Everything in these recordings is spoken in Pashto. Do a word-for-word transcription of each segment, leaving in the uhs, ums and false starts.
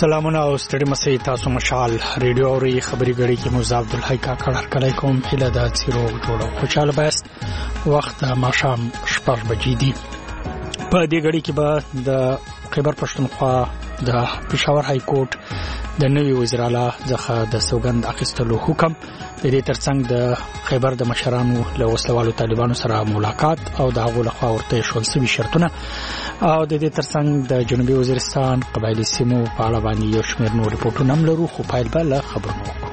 سلامونه او ستړي مسئ تاسو مشال ریډیو اوري خبري غړي کې موزه عبد الحی کا کړه کړای کوم هله د چیرو جوړو خوشاله بست وخت ماشام شپږ بجې دي په دې غړي کې به د خیبر پښتونخوا د پېښور های کورټ د نوي وزیر اعلی څخه د سوګند اخیستلو حکم د دې ترڅنګ د خیبر د مشرانو له وسلوالو طالبانو سره ملاقات او د هغو لخوا ورته شول سوي شرطونه او د دې ترڅنګ د جنوبي وزیرستان قبایلی سیمو په اړه باندې یو شمېر نور ریپورتونه هم لرو خو پایل به له خبرونو وکړو.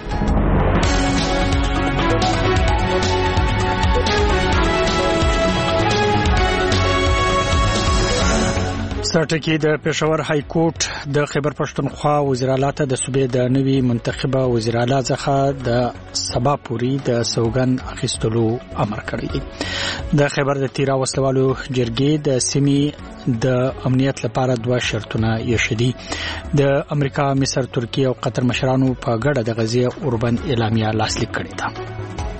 سرټکی د پېښور های کورټ د خیبر پښتونخوا وزیر اعلی ته د صوبې د نوي منتخبه وزیر اعلی څخه د سبا پوری د سوګند اخیستلو امر کړی دی. د خیبر د تیرا وسلوالو جرګې د سیمې د امنیت لپاره دوه شرطونه یې شدي. د امریکا، مصر، ترکیه او قطر مشرانو په ګډه د غزې اوربند اعلامیه لاسلیک کړې ده.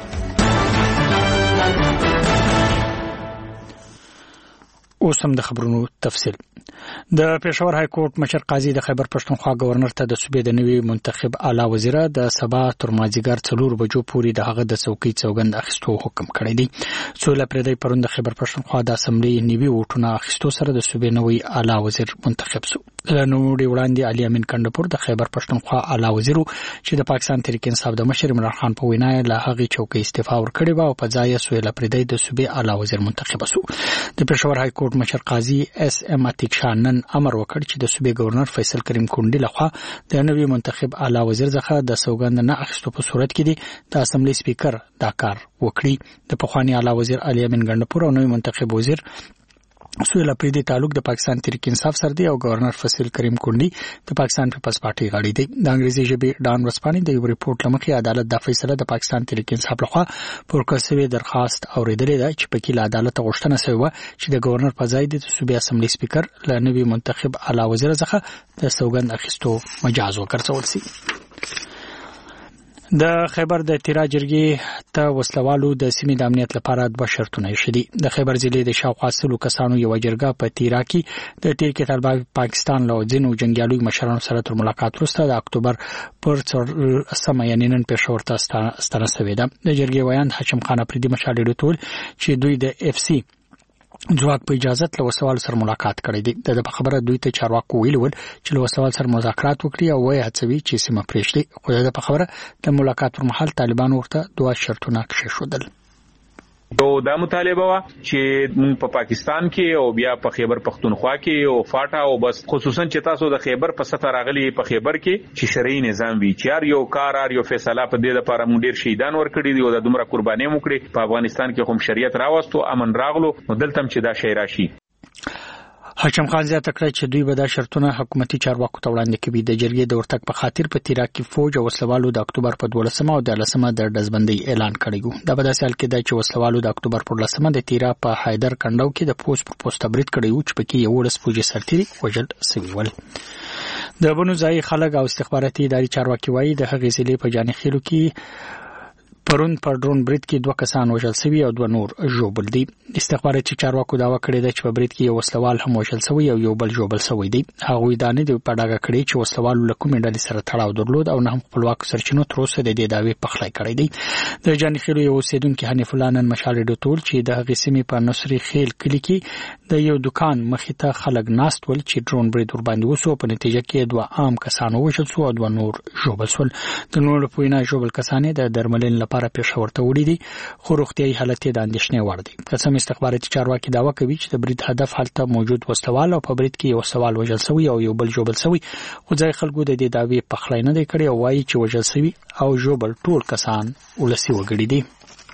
اوس هم د خبرونو تفصیل. د پېښور های کورټ مشر قاضي د خیبر پښتونخوا گورنر ته د صوبې د نوي منتخب اعلی وزیر د سبا تر مازیګر څلور بجو پورې د هغه د څوکۍ سوګند اخیستو حکم کړی دی. څو لپاره پرون د خیبر پښتونخوا د اسمبلی نیوي ووټونه اخیستو سره د صوبې نوي اعلی وزیر منتخب شو. له نوموړي وړاندې علي امین کندپور د خیبر پښتونخوا اعلی وزیر چې د پاکستان تحریک انصاف د مشر عمران خان په وینا له هغه چوکۍ استعفا ورکړې و او په ځای یې سویل پردی د صوبې اعلی وزیر منتخب شو. د پېښور های کورټ مشر قاضي اس ام عتیق شاه نن امر وکړ چې د صوبې گورنر فیصل کریم کونډي لخوا د نوي منتخب اعلی وزیر څخه د سوګند نه اخیستو په صورت کې دی د اسمبلی سپیکر دا کار وکړي. د پخوانی اعلی وزیر علي امین کندپور او نوي منتخب وزیر سویل پریدي تعلق د پاکستان تحریک انصاف سره دی او گورنر فیصل کریم کونډي د پاکستان پیپلز پارټي غړی دی. د انګریزي ژبې ډان ورسپاني د یو ریپورت لمخې عدالت د فیصله د پاکستان تحریک انصاف لخوا پورکسوي درخواست اوریدلې ده چې پکې له عدالت غوښتنه شوی و چې د گورنر په ځای د صوبې اسمبلی سپیکر له نوي منتخب اعلی وزیر څخه د سوګند اخیستو مجاز وکړل شي. د خیبر د تیرا جرګې ته وسلوالو د سیمې د امنیت لپاره دوه شرطونه شدي. د خیبر ضلع د شاوخوا سلو کسانو یو جرګه په تیرا کې د تیر کې طالبان پاکستان له ځینو جنگیالو مشرانو سره تر ملاقات وروسته د اکتوبر پر څلورمه یعنې نن پېښور ته ستانه شوې ده. د جرګې ویاند هاشم خان افریدي مشال ډېر ټول چې دوی د اف سی ځواک په اجازه له وسوال سره ملاقات کړی دی. د خبره دوی ته چارواکو ویل ول چې له وسوال سره مذاکرات وکړي او وایي هڅوي چې سیمه پرېږدي. خو د خبره د ملاقات پر مهال طالبان ورته دوه شرطونه کښېښودل. یو دا مطالبه وا چې موږ په پاکستان کې او بیا په خیبر پښتونخوا کې او فاټا او بس خصوصا چې تاسو د خیبر په سطح راغلي په خیبر کې چې شرعي نظام وي چې یو کار یو فیصله په دې لپاره موږ ډیر شهیدان ورکړي دي او د دومره قرباني موکړي په افغانستان کې هم شریعت راوستو امن راغلو نو دلته چې دا شی راشي. هاشم خان زیاته کړی چې دوی به دا شرطونه حکومتي چارواکو ته وړاندې کوي. د جرګې د ورتګ په خاطر په تیرا کې فوج او وسلوالو د اکتوبر په دولسمه او دلسمه د ډزبندۍ اعلان کړی و. دا په داسې حال کې ده چې وسلوالو د اکتوبر پر لسمه د تیرا په حیدر کنډو کې د پوسټ پر پوسټ برید کړی و چې پکې یو ورس فوجي سرتیري وژل شوي ول. د بنو ځای خلک او استخباراتي اداري چارواکي وایي د هغې ضلع په جاني خیلو کې پرون پر ډرون برید کې دوه کسان وژل شوي او دوه نور ژوبل دي. استخباراتي چارواکو دعوا کړې ده چې په برید کې یو وسلوال هم وژل شوی او یو بل ژوبل شوی دی. هغوی دا نه دي په ډاګه کړی چې وسلوالو له کومې ډلې سره تړاو درلود او نه هم خپلواکو سرچینو تر اوسه د دې دعوې پخلی کړی دی. د جاني خیلو یو اوسېدونکي حنیف الله نن مشال ډېر ټول چې د هغې سیمې په نصري خیل کلي کې د یو دکان مخې ته خلک ناست ول چې ډرون برید ورباندې وسو. په نتیجه کې دوه عام کسان ووژل شو او دوه نور ژوبل شول. د نورو په وینا ژوبل کسان د درملنې لپاره پېښور ته وړي دي خو روغتیايي حالت یې د اندېښنې وړ دی. قسم استخباراتي چارواکي دعوا کوي چې د برید هدف هلته موجود وسلوال او په برید کې یو سوال وژل شوی او یو بل ژوبل شوی. خو ځای خلکو د دې دعوې پخلی نه دی کړی او وایي چې وژل شوي او ژوبل ټول کسان ولسي وګړي دي.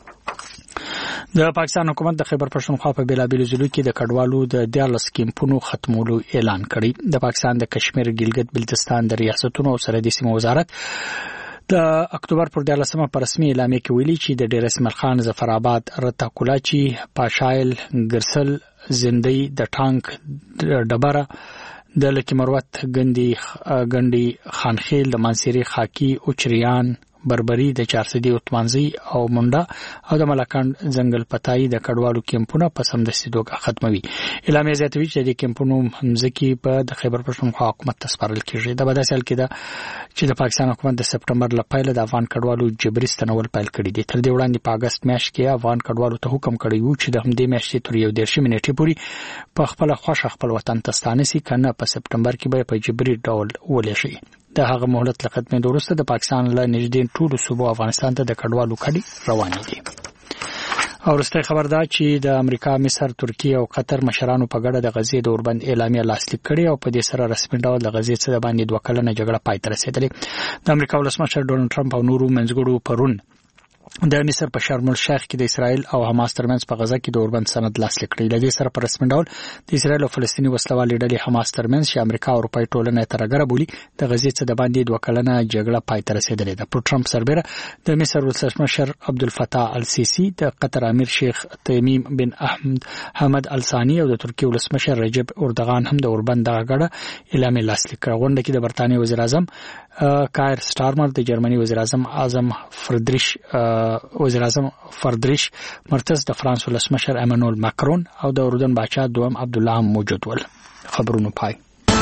د پاکستان حکومت د خیبر پښتونخوا په بیلابیلو ضلعو کې د کډوالو د دیارلس کیمپونو ختمولو اعلان کړی. د پاکستان د کشمیر، ګلګت بلتستان د ریاستونو او سرحدي سیمو وزارت د اکتوبر پر دیارلسمه په رسمي اعلامیه کې ویلي چې د ډیر اسماعیل خان، ظفرآباد، رتا کولاچی، پاشایل، ګرسل، زندۍ، د ټانک ډبره، د لکی مروت، ګندی ګندی خانخیل، د مانسيري، خاکی، اوچریان، بربري د چارسدي اوتمانزي او منډه او د ملکان ځنګل پتاي د کډوالو کیمپونه په سمدستي توګه ختموي. اعلامیه زیاتوي چې د کیمپونو همزکی په د خیبر پښتونخوا حکومت تسپارل کیږي. د بداسل کې دا چې د پاکستان حکومت د سپټمبر لپاره د افغان کډوالو جبري ستنول پیل کړی دی. تر دې وړاندې په اگست میاشت کې افغان کډوالو ته حکم کړی و چې د همدې میاشتې تر یو دېرش منټې پورې په خپل خوښه خپل وطن ته ستانه سي، کنه په سپټمبر کې به په جبري ډول ولېشي. د هغه مهلت له ختمېدو وروسته د پاکستان له نږدې ټولو صوبو افغانستان ته د کډوالو کډې روانې دي. او وروستۍ خبر دا چې د امریکا، مصر، ترکیه او قطر مشرانو په ګډه د غزې د اوربند اعلامیه لاسلیک کړې او په دې سره رسمي ډول د غزې څخه د باندې دوه کلنه جګړه پای ته رسېدلې. د امریکا ولسمشر ډونالد ټرمپ او نورو منځګړو پرون د مصر په شرم الشیخ کې د اسرائیل او حماس ترمنځ په غزا کې د اوربند سند لاسلیک کړی. لدې سره په رسمي ډول د اسرائیل او فلسطیني وسلوالې ډلې حماس ترمنځ چې امریکا او اروپای ټولنه ترګره بولي د غزې څخه د باندې دوه کلنه جګړه پای ته رسیدلې ده. پر ټرمپ سربېره د مصر ولسمشر عبدالفتاح السیسی، د قطر امیر شیخ تمیم بن احمد حمد الثانی او د ترکیه ولسمشر رجب اردوغان هم د اوربند دغه ګډه اعلامیه لاسلیک کړه. غونډه کې د برتانیې وزیر اعظم کایر سټارمر، د جرمني وزیر اعظم اعظم فردریش وزیر اعظم فردریش مرتز، د فرانس ولسمشر امانوئل ماکرون او د اردن بادشاه دوم عبد الله هم موجود ول. خبرونه پای.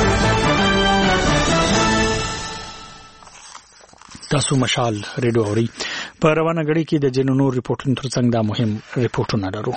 تاسو مشال ریډیو اوري. په روانه غړي کې د جنونو ریپورتونو ترڅنګ دا مهم ریپورتونه لرو.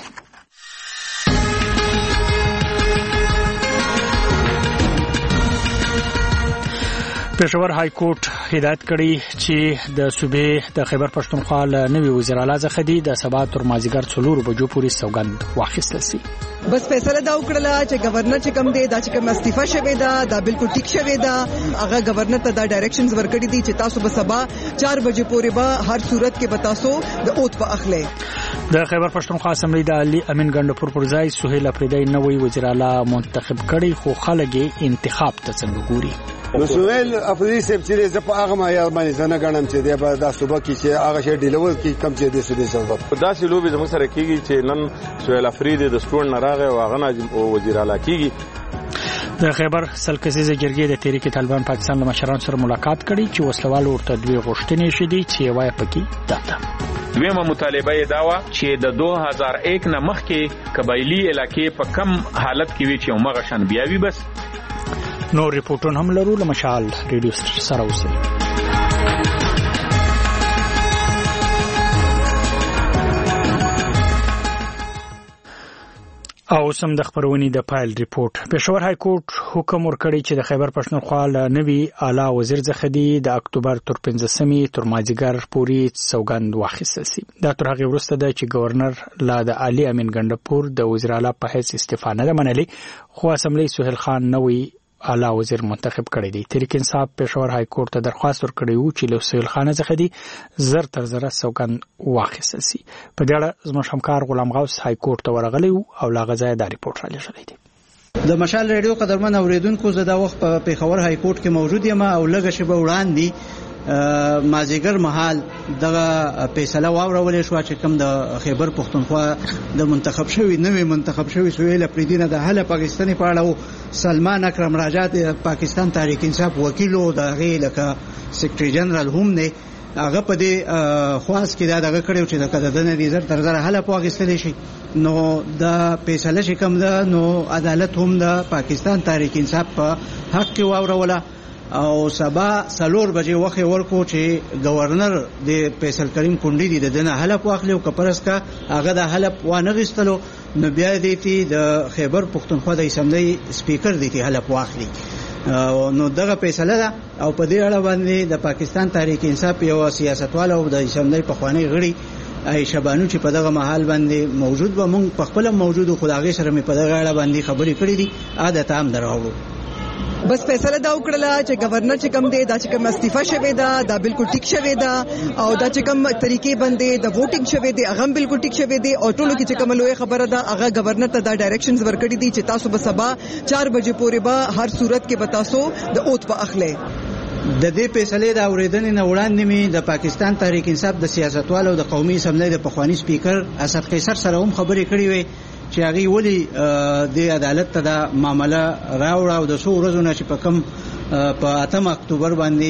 پېښور های کورټ هدایت کړی چې د صوبې د خیبر پښتونخوا له نوي وزیر اعلی څخه دی د سبا تر مازیګر څلور بجو پورې سوګند واخیستل شي. بس فیصله دا وکړه چې گورنر چې کوم دی دا چې کوم استعفا شوی دا دا بالکل ټیک شوی دا. هغه گورنر ته دا ډایرکشنز ورکړي دي چې تاسو به سبا چار بجې پورې به هر صورت کې به تاسو د اوت په اخلي. د خیبر پښتونخوا اسمبلی د علي امین ګندپور پر ځای سهیل افریدی نوې وزیر اعلی منتخب کړي، خو خلک انتخاب ته څنګه ګوري. نو سهیل افریدی صاحب چې زه په هغه معیار باندې ځنه غنم چې دی په د صوبه کې چې هغه شی ډیلور کې کم چې د سودي سبب دا چې لوبي زموږ سره کېږي چې نن سهیل افریدی د سټون نه راغی او هغه نه وزیر اعلی کېږي. د خیبر سلکزیزه جرګې د تحریک طالبان پاکستان له مشرانو سره ملاقات کړي چې وسلوالو ورته دوی غوښتنې شې دي چې وایي پکې داته. دویمه مطالبه یې دا و چې د دوه هزار یک نه مخکې قبایلی علاقې په کم حالت کې وي چې عمره شان بیاوي. بس نو ریپورتونه هم لرو. له مشال ریډیو سره اوسئ. او سم د خبرونې د پایل ریپورت. پېښور های کورټ حکم ورکړی چې د خیبر پښتونخوا له نوي اعلی وزیر څخه دی د اکتوبر تر پنځمې تر مازیګر پورې سوګند واخیستل شي. دا تر هغه وروسته د چې گورنر لا د علي امین ګندپور د وزیر اعلی په حیث استعفا نه منلي، خو اسمبلی سهیل خان نوې اعلی وزیر منتخب کړی دی. تحریک انصاف پېښور های کورټ ته درخواست ورکړی و چې له سهیل خان څخه دی زر تر زر سوګند واخیستل شي. په دې اړه زموږ همکار غلام غوث های کورټ ته ورغلی او لا غځای دا ریپورت را لېږلی دی. د مشال ریډیو قدرمن اوریدونکو زه دا وخت په پېښور های کورټ کې موجود یم او لږه شیبه وړاندې مازیګر مهال دغه فیصله واورول شو چې کوم د خیبر پښتونخوا د منتخب شوی نوې منتخب شوی سهیل افریدی نه د حل پاکستاني پاړو سلمان اکرم راجا د پاکستان تحریک انصاف وکیل او د غی لکه سیکریټری جنرال هم نه هغه په دې خواص کې دا دغه کړو چې د قدرتنه دي زر تر زر حل پاکستاني شي. نو د فیصله چې کوم ده نو عدالت هم د پاکستان تحریک انصاف په حق کې واوروله او سبا سلور بجې وخت ورکو چې گورنر د فیصل کریم کونډي دي د دنه حلف واخلي او کپرس کا هغه د حلف وانه غستلو نو بیا دې د خیبر پښتونخوا د اسمبلی سپیکر دي ته حلف واخلي. نو دغه فیصله ده او په دې اړه باندې د پاکستان تحریک انصاف یو سیاستوال او د اسمبلی په خوانی غړي عائشہ بانو چې په دغه محل باندې موجود و مونږ په خپل موجود خدای سره مې په دغه اړه باندې خبرې کړې دي. عادت عام دراوو بس فیصله دا وکړه چې گورنر چې کوم دی دا چې کوم استعفا شوی دا دا بالکل ټیک شوی دا او دا چې کوم طریقې باندې د ووټینګ شوی دی هغه بالکل ټیک شوی دی او ټولو کې چې کوم لوی خبره ده هغه گورنر ته دا ډایرکشنز ورکړي دي چې تاسو به سبا چار بجې پورې به هر صورت کې به تاسو د اوت په اخلي. د دې فیصله د اوریدنې نه وړاندې می د پاکستان تحریک انصاف د سیاستوالو او د قومي اسمبلی د پخوانی سپیکر اسد قیصر سره هم خبرې کړې وې چې هغه ولی د عدالت ته د معاملې راوړ او د څو ورځې نه چې په کم په اتم اکتوبر باندې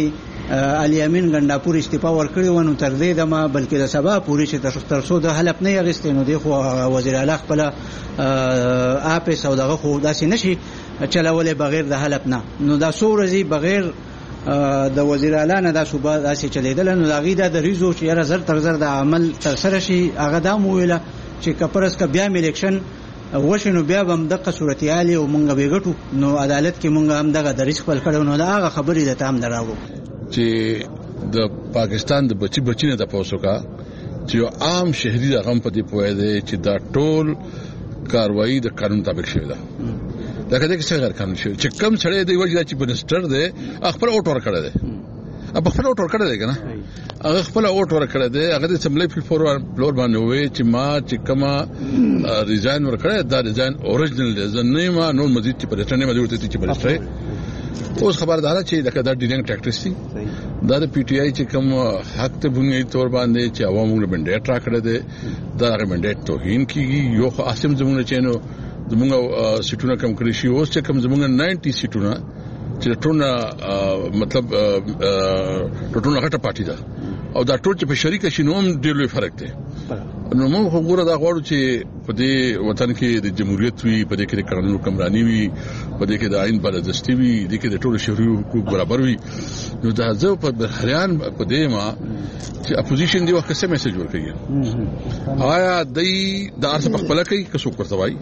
علي امین ګنداپور استعفا ورکړی و نو تر دې دمه بلکې د سبا پوری چې تر څو د حلب نه یغستې نو دی خو وزیر اعلی خپل اپس او دغه خو داسې نشي چلولې بغیر د حلب نه نو دا څو ورځې بغیر د وزیر اعلی نه دا صوبه داسې چلیدل نو دا غي د ریزو چې یاره زر تر زر د عمل تر سره شي هغه دا مو ویله چې کپرس کا بیا الیکشن وشنو بیا هم دغه صورتحال او مونږ به ګټو نو عدالت کې مونږ هم دغه د ریسک خپل کړو نو دا هغه خبرې د تام دراوړو چې د پاکستان د بچی بچی نه د پوسو کا چې عام شهري د غم په دی پوهه دی چې دا ټول کاروایی د قانون مطابق شوی ده دا کله چې څنګه قانون شوی چې کم سړی دی وجه چې منسټر دی خپل اوټ ور کړی دی اب خپل اوټ ور کړی دی کنه هغه خپل اوټ ور کړی دی هغه د سملې فلور فلور باندې وې چې ما چې کما ریزاین ور کړی دا ریزاین اوریجنل دی ځنه ما نو مزید چې پرېټنه مې ورته چې پرېټه اوس خبردار چې دا د ډیلینګ ټاکټس دي دا د پی ټی آی چې کوم حق ته بنیادی تور باندې چې عوامو له منډیټ راکړه دي دا هغه منډیټ توهین کیږي یو خاصم زمونه چینو زمونږ سیټونه کم کړی شي اوس چې کم زمونږ نوي سیټونه چې ټول مطلب ټول هغه پارټي ده او دا ټول چې په شریک شي نو هم ډېر لوی فرق دی نو موږ وګوره دا غواړو چې په دې وطن کې د جمهوریت وي په دې کې د قانون حکمرانی وي په دې کې د آئین بالادستی وي د کې د ټولو شهري حقوق برابر وي نو دا ځو په بهریان په دې ما چې اپوزیشن دی وخت څه میسج ورکړي آیا دای د ارث په خپل کې کسو کوته وای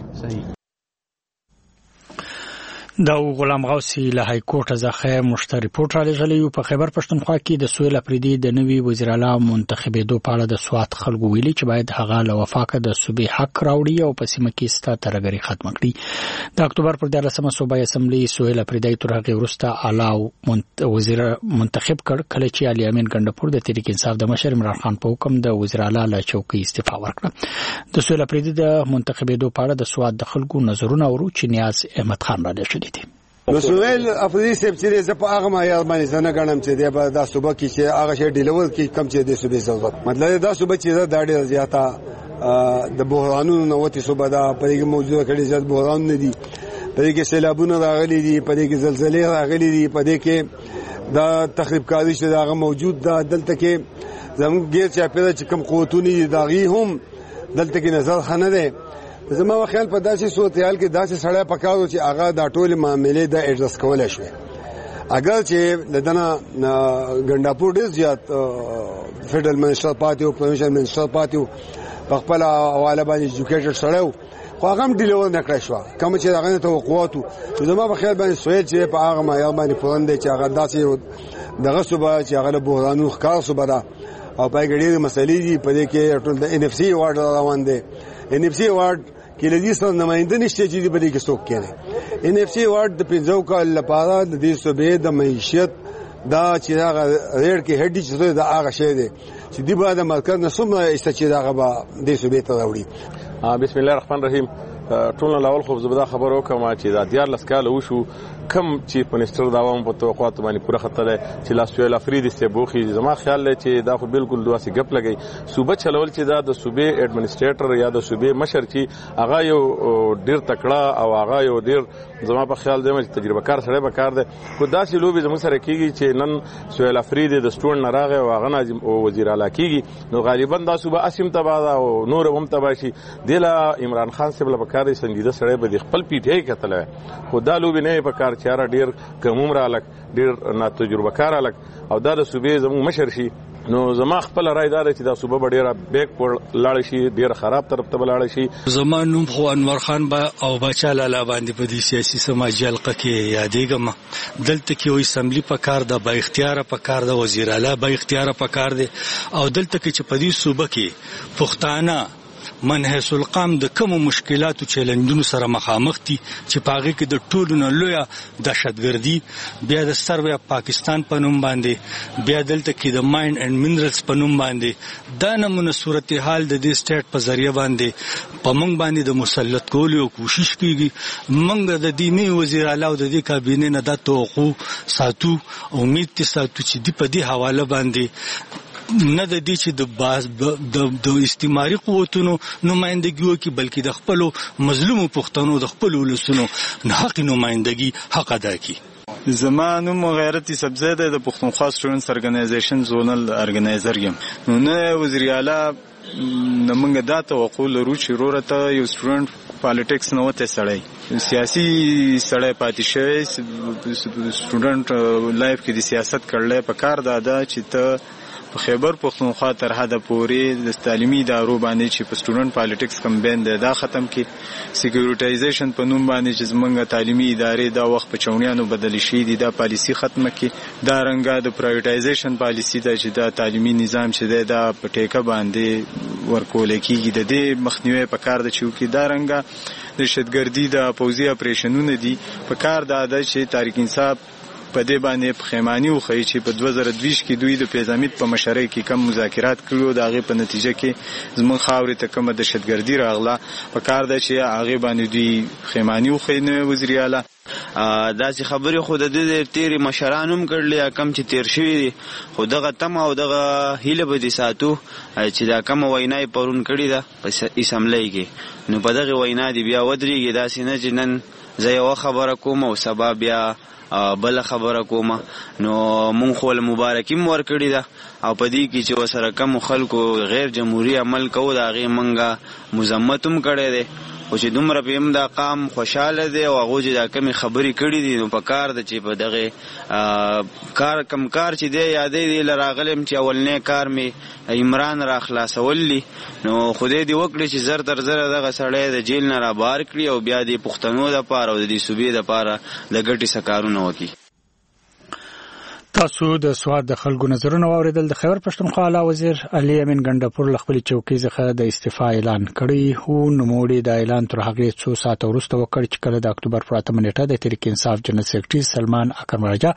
دا غلام غوثي له های کورټ ځخه مشتری ریپورت را لګلی په خیبر پښتونخوا کې د سویل افریدي د نوي وزیر اعلی منتخبېدو په اړه د سوات خلکو ویلي چې باید هغه له وفاقه د صوبې حق راوړي او په سیمه کې ستا ترګری ختم کړي د اکتوبر پر دلسمه صوبې اسمبلی سویل افریدي تر هغه وروسته اعلی وزیر منتخب کړ کله چې علي امین ګنداپور د تحریک انصاف د مشر عمران خان په حکم د وزیر اعلی له چوکۍ استعفا ورکړه د سویل افریدي د منتخبېدو په اړه د سوات د خلکو نظرونه ورو چې نیاز احمد خان را لښه نو سویل افریدي سیب چې زه په هغه ما یاد باندې څنګه غنم چې دی به دا صوبه کې چې هغه شی ډیلیور کې کم چې دی صوبې ضرورت مطلب دا صوبه چې دا ډېر زیاته د بحرانونو نوتی صوبه دا پرې موجوده کړي زیات بحران نه دي پرې کې سیلابونه راغلي دي پرې کې زلزلې راغلي دي پرې کې دا تخریب کاری چې دا موجود دا دلته کې زموږ غیر چا پیدا چې کم قوتونه دا غي هم دلته کې نظر خنه ده زما خیال په داسې صورتحال کې داسې سړی پکاو چې هغه دا ټول معاملې د ایډجسټ کولای شي اگر چې لدنا ګنداپور ډیر زیات فدرال منسټر پاتیو پروینشل منسټر پاتیو په خپل حواله باندې ایجوکیټډ سړیو خو هغه هم ډیلیور نه کړی شو کوم چې هغه توقعاتو زما په خیال باندې سویل چې په هغه معیار باندې پوند چې هغه داسې دغه صوبه چې هغه بحرانو ښکار صوبه ده او پای ګډې مسلې دي په دې کې ټول د ان اف سی وارد روان دي ان اف سی وارد کې لدی سره نمائنده نشته چې په دې کې څوک کېږي ان اف سی وارد د پنځو کال لپاره د دې صوبې د معیشت دا چې هغه ریډ کې هډی چې دا هغه شی دی چې دی به د مرکز نسوم است چې دا هغه د صوبې ته راوړي بسم الله الرحمن الرحیم ټول لاول خو زبدا خبرو کوم چې دا دیار لسکاله وشو کم چې منسټر دا ووم په توقعات باندې پوره خطر چې لاسویل افریدي سه بوخي زما خیال لري چې دا خو بالکل دواسي غپ لګي صوبه چلول چې دا د صوبې اډمنسټریټر یا د صوبې مشر چې هغه یو ډیر تکړه او هغه یو ډیر زما په خیال دی چې تجربه کار سره به کار دی خو داسې لوبي زموږ سره کیږي چې نن سویل افریدي د سټون نه راغی او هغه ناظم وزیر اعلی کیږي نو غالبا دا صوبه اسیم تبا او نور هم تبا شي دله عمران خان سره په کار سنجیده سره به خپل پیټه کتل خو دا لوبي نه په کار چاره ډیر کوم را لک ډیر نا تجربه کار لک او دا د صوبې زموږ مشر شي نو زما خپل رائے دار چې دا صوبه ډیره بیک پر لاړ شي ډیر خراب طرف ته لاړ شي زما نوم خو انور خان با او بچا لاله باندې په دې سیاسي سماجي حلقه کې یادېږم دلته کې وې اسمبلی په کار د با اختیار په کار د وزیر اعلی با اختیار په کار دی او دلته کې چې په دې صوبه کې پښتانه منحص القام د کوم مشکلاتو چیلنجونو سره مخامخ دي چې پاغه کې د ټولو نه لوی دهشتګردي بیا د سروې پاکستان په نوم باندې بیا دلته کې د ماین اینڈ منرالز په نوم باندې دا نمونه صورتحال د دې سټیټ په ذریعہ باندې په موږ باندې د مسلط کولو کوشش کیږي موږ د دې می وزیر اعلی او د دې کابینې نه د توقع ساتو امید ته ساتو چې د په دې حواله باندې نه د دې چې د باز د د استعماري قوتونو نمائندګي وکي بلکې د خپل مظلوم پښتنو د خپل ولسونو حق نمائندګي حق ادا کړي زما نوم غیرت سبزی دی، د پښتونخوا سټوډنټس ارګنایزیشن زونل ارګنایزر یم. نو نه وزیر اعلی موږ دا توقع لرو چې وروره ته یو سټوډنټ پالیټکس نه وته سړی سیاسي سړی پاتې شوی سټوډنټ لایف کې د سیاست کړلای په کار دا ده چې ته په خیبر پښتونخوا تر حده پورې د تعلیمي ادارو باندې چې په سټوډنټ پالیټکس کمپاین دی دا ختم کی، سکیورټایزیشن په نوم باندې چې زمونږ تعلیمي ادارې دا وخت په چونیانو بدل شي دي دا پالیسی ختمه کی. دا رنګه د پرایوټایزیشن پالیسی دا چې دا تعلیمي نظام چې دی دا په ټیکه باندې ورکول کیږي، د دې مخنیوي په کار د چوکي. دا رنګه د شتګردي د پوزي اپریشنونه دي په کار دا د چې تاریخ انصاف په دې باندې پخیمانی وخی چې په دوه زره دوه کې دوی د پیزامید په مشرۍ کې کم مذاکرات کړو، د هغه په نتیجه کې زمون خاورې ته کومه دهشتګردي راغله. په کار ده چې هغه باندې دوی پخیمانی وخی نه وزیر اعلی دا چې خبرې خو د دې تیری مشران هم کړل یا کم چې تیر شوی دي، خو دغه تم او دغه هیله به دي ساتو چې دا کم وینای پرون کړی ده په اسمبلی کې. نو په دغه وینا دی بیا ودرېږي داسې نه چې نن زه یو خبره کوم او سبا بیا بل خبره کومه. نو مونږ خو مبارکي مور کړی ده او په دې کې چې وسره کم خلکو غیر جمهوریت عمل کوو دا غي منګه مزمتوم کړي دي، خو چې دومره په هم دا قام خوشاله دي او هغه چې دا کمی خبرې کړي دي. نو په کار د چې په دغه کار کم کار چې دی یادې دی لراغلم چې اولنې کار می عمران را خلاصولې، نو خدای دې وکړي چې زر تر زر دغه سړی د جیل نه را بار کړي او بیا دې پښتنو د پاره او د دې صوبې د پاره د ګټي سکارونه وکړي. تاسو د سواد د خلکو نظرونه واوریدل. د خیبر پښتونخوا اعلی وزیر علي امین ګندپور له خپل چوکۍ څخه د استعفا اعلان کړی هو. نوموړي د اعلان تر هغه څو ساعت وروسته وکړ چې کله د اکتوبر پر اتمه نیټه د تحریک انصاف جنرال سیکریټري سلمان اکرمراجا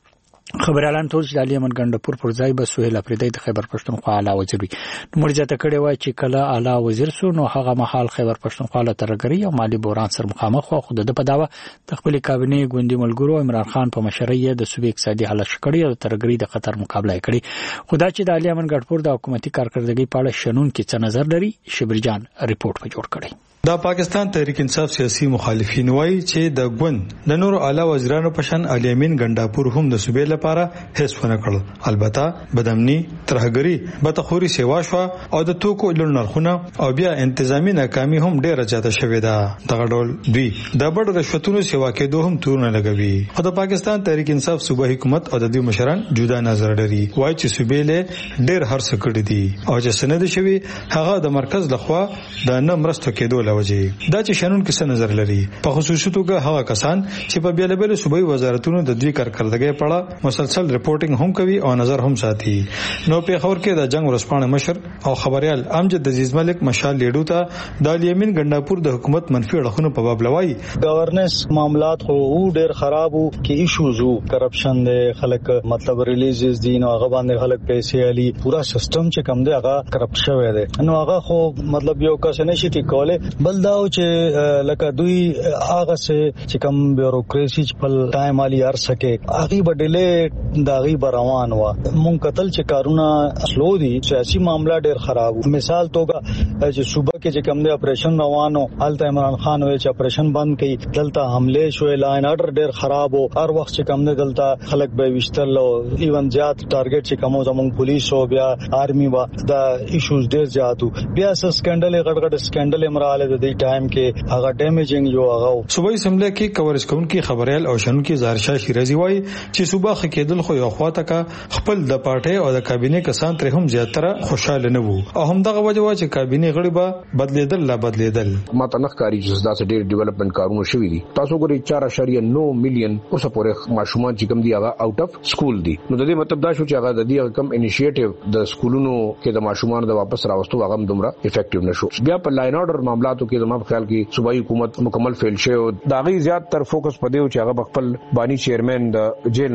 خبر اعلان تور چې د علي امین ګندپور پر ځای به سهیل افریدی د خیبر پښتونخوا اعلی وزیر وي. نوموړي ځکه کړي وای چې کله اعلی وزیر سو نو هغه مهال خیبر پښتونخوا له ترګری او مالی بحران سره مخامخ و. خو د په داوا د خپل کابینه ګوندی ملګرو عمران خان په مشرۍ د صوبې اقتصادي حالت شکړی او ترګری د خطر مقابله کړي. خدا چې د علي امین ګندپور د حکومتي کارکړدګۍ په اړه شنون کې څه نظر لري شبرجان ریپورت په جوړ کړي. دا پاکستان تحریک انصاف سیاسي مخالفین وایي چې د ګوند د نورو اعلی وزیرانو په شان علي امین ګندپور هم د صوبې لپاره هیڅ ونه کړل. البته بدامني ترهګری بتخوري سیوا شو او د توکو لړ نرخونه او بیا انتظامی ناکامي هم ډیره زیاته شوې ده. دغه ډول دوی د بډ رشوتونو سیوا کېدو هم تورونه لګوي. خو د پاکستان تحریک انصاف صوبایي حکومت او د دوی مشران جدا نظر لري. وایي چې صوبې له ډیر هر څه کړی دي او چې سند شوی هغه د مرکز لخوا د نه مرستو کېدو لوجه. دا چې شنن کې څه نظر لري په خصوصي توګه هغه کسان چې په بیلابل صوبایي وزارتونو د دوی کارکړدګۍ په اړه مسلسل ریپورتینګ هم کوي او نظر هم ساتي. نو په خبر کې د جنگ ورسپانه مشر او خبريال امجد عزیز ملک مشال لیډو ته د علي امین ګندپور د حکومت منفي اړخونو په باب لوي. گورننس معاملات خو ډېر خراب وو کې ایشوز وو، کرپشن دی، خلک مطلب ریلیزز دي نو هغه باندې خلک پیسې علي، پورا سیستم چې کم دی هغه کرپټ شوی دی. نو هغه خو مطلب یو کس نشي ټیکوله بل دا چې لکه دوی هغه چې کم بیوروکراسي چې په ټایم علي هر سکه هغه بدله داغي بروان و. مونږ قتل چې کارونه سلو دي، سیاسي معاملات ډېر خراب. مثال توګه چې صوبه کې چې کم دی اپریشن روانو حالت عمران خان وی چې اپریشن بند کړي، دلته حمله شوې، لاین اورډر ډېر خراب او هر وخت چې کم دی دلته خلک به وشتل او ایون زیات ټارګټ چې کوم زمون پولیس او بیا آرمي وا دا ایشوز ډېر زیاتو. بیا س سکندل غټ غټ سکندل امراله د دې ټایم کې هغه ډیمیجینګ جو هغه صوبایي اسمبلی کې کورس کوونکی خبريال او شنو کې زارشاه شیرازي وایي چې صوبه خکېدل خو یو خواته کا خپل د پارټي او د کابینه کسان تر هم زیاتره خوشاله نه وو او هم دغه وجه وا چې کابینه غړي به بدلیدل لا بدلیدل. ماته نخکاری چې داسې ډېر ډیولپمنٹ کارونه شوي دي. تاسو ګورئ چار اشاریه نو میلیون اوسه پورې ماشومان چې کوم دی هغه آوټ اف سکول دي. نو د دې مطلب دا شو چې هغه د دې کم انیشیټیو د سکولونو کې د ماشومان د واپس راوستو هغه دومره افیکټیو نشو. بیا په لاین اورډر معاملاتو کې زموږ خیال کې صوبایي حکومت مکمل فیل شوی. دا غي زیات تر فوکس پدې چې هغه خپل بانی چیرمن د جیل نازادۍ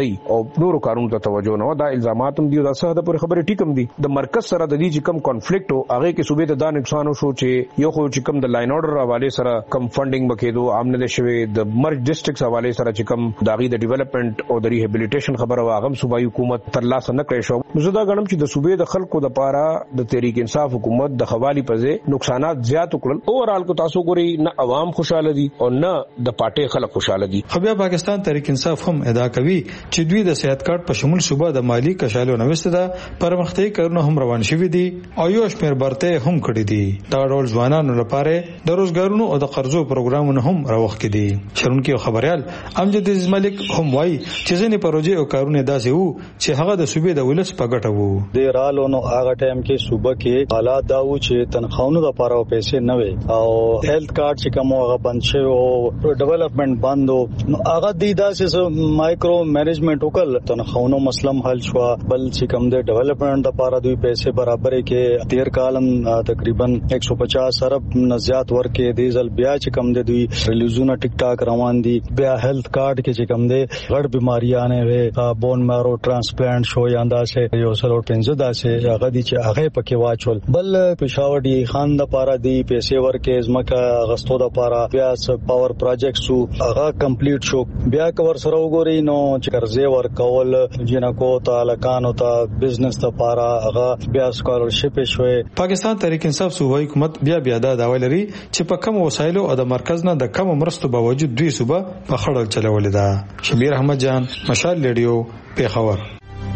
ازي او نورو کارونو ته توجه نه دا الزامات هم دي دا څه د پر خبره ټیکم دي د مرکز سره د دې کم کانفلیکټ او هغه کې صوبې ته دا نقصان شو چې یو خو چې کم د لاین اورډر حواله سره کم فندینګ بکېدو عامه د شوی د مرج ډیسټریکټس حواله سره چې کم داغي د ډیولپمنٹ او د ریهابلیټیشن خبره واغم صوبایي حکومت تر لاس نه کړی شو زه دا غنم چې د صوبې د خلکو د پاره د تحریک انصاف حکومت د حوالی پځه نقصانات زیات وکړل اوورال کو تاسو ګوري نه عوام خوشاله دي او نه د پارټي خلک خوشاله دي. خو بیا پاکستان تحریک انصاف هم ادعا کوي چې دوی د صحت کارت په شمول صوبه د مالی کشالو نوښت ده پرمختګ کارونه هم روان شوي دي او یو شمېر برته هم کړی دي. دا ډول ځوانانو لپاره د روزګارونو او د قرضو پروګرامونه هم راوخت دي. شرونکي خبريال امجد عزیز ملک هم وایي چې ځینې پروژې او کارونه داسې وو چې هغه د صوبې د ولس په ګټه وو. د رالو نو هغه ټایم کې صوبه کې حالات دا و چې تنخواهونو لپاره پیسې نه وي او هیلث کارت چې کوم هغه بند شوی او ډیولپمنٹ بند نو هغه د داسې مایکرو مینجمنٹ وکړ تنخواهونو مسلم حل شو بل چې کوم د ډیولپمنٹ لپاره دوی پیسې برابرې کې تیر کالم تقریبا ایک سو پچاس ارب نه زیات ورکې دی ځل بیا چې کوم د دوی ریلیزونه ټیک ټاک روان دي بیا هیلث کارت کې چې کوم دی غړ بیماریاں نه وي بون مارو ترانسپلانټ شو یا انداسه یو سلو پنځه داسه هغه دي چې هغه پکې واچول بل پېښور دی خان د پاره دی پیسې ورکې زمکه غستو د پاره بیا پاور پروجیکټ سو هغه کمپلیټ شو بیا کور سره وګوري نو چې قرضې ورکول جنکو تعالی کانو ته بزنس ته پاره هغه بیا سکالرشپ شوی. پاکستان تحریک انصاف صوبایي حکومت بیا بیا دا داوی لري چې په کم وسایلو او د مرکز نه د کم مرستو باوجود دوی صوبه په خړل چلولې ده. شبیر احمد جان مشال ریډیو پیښور.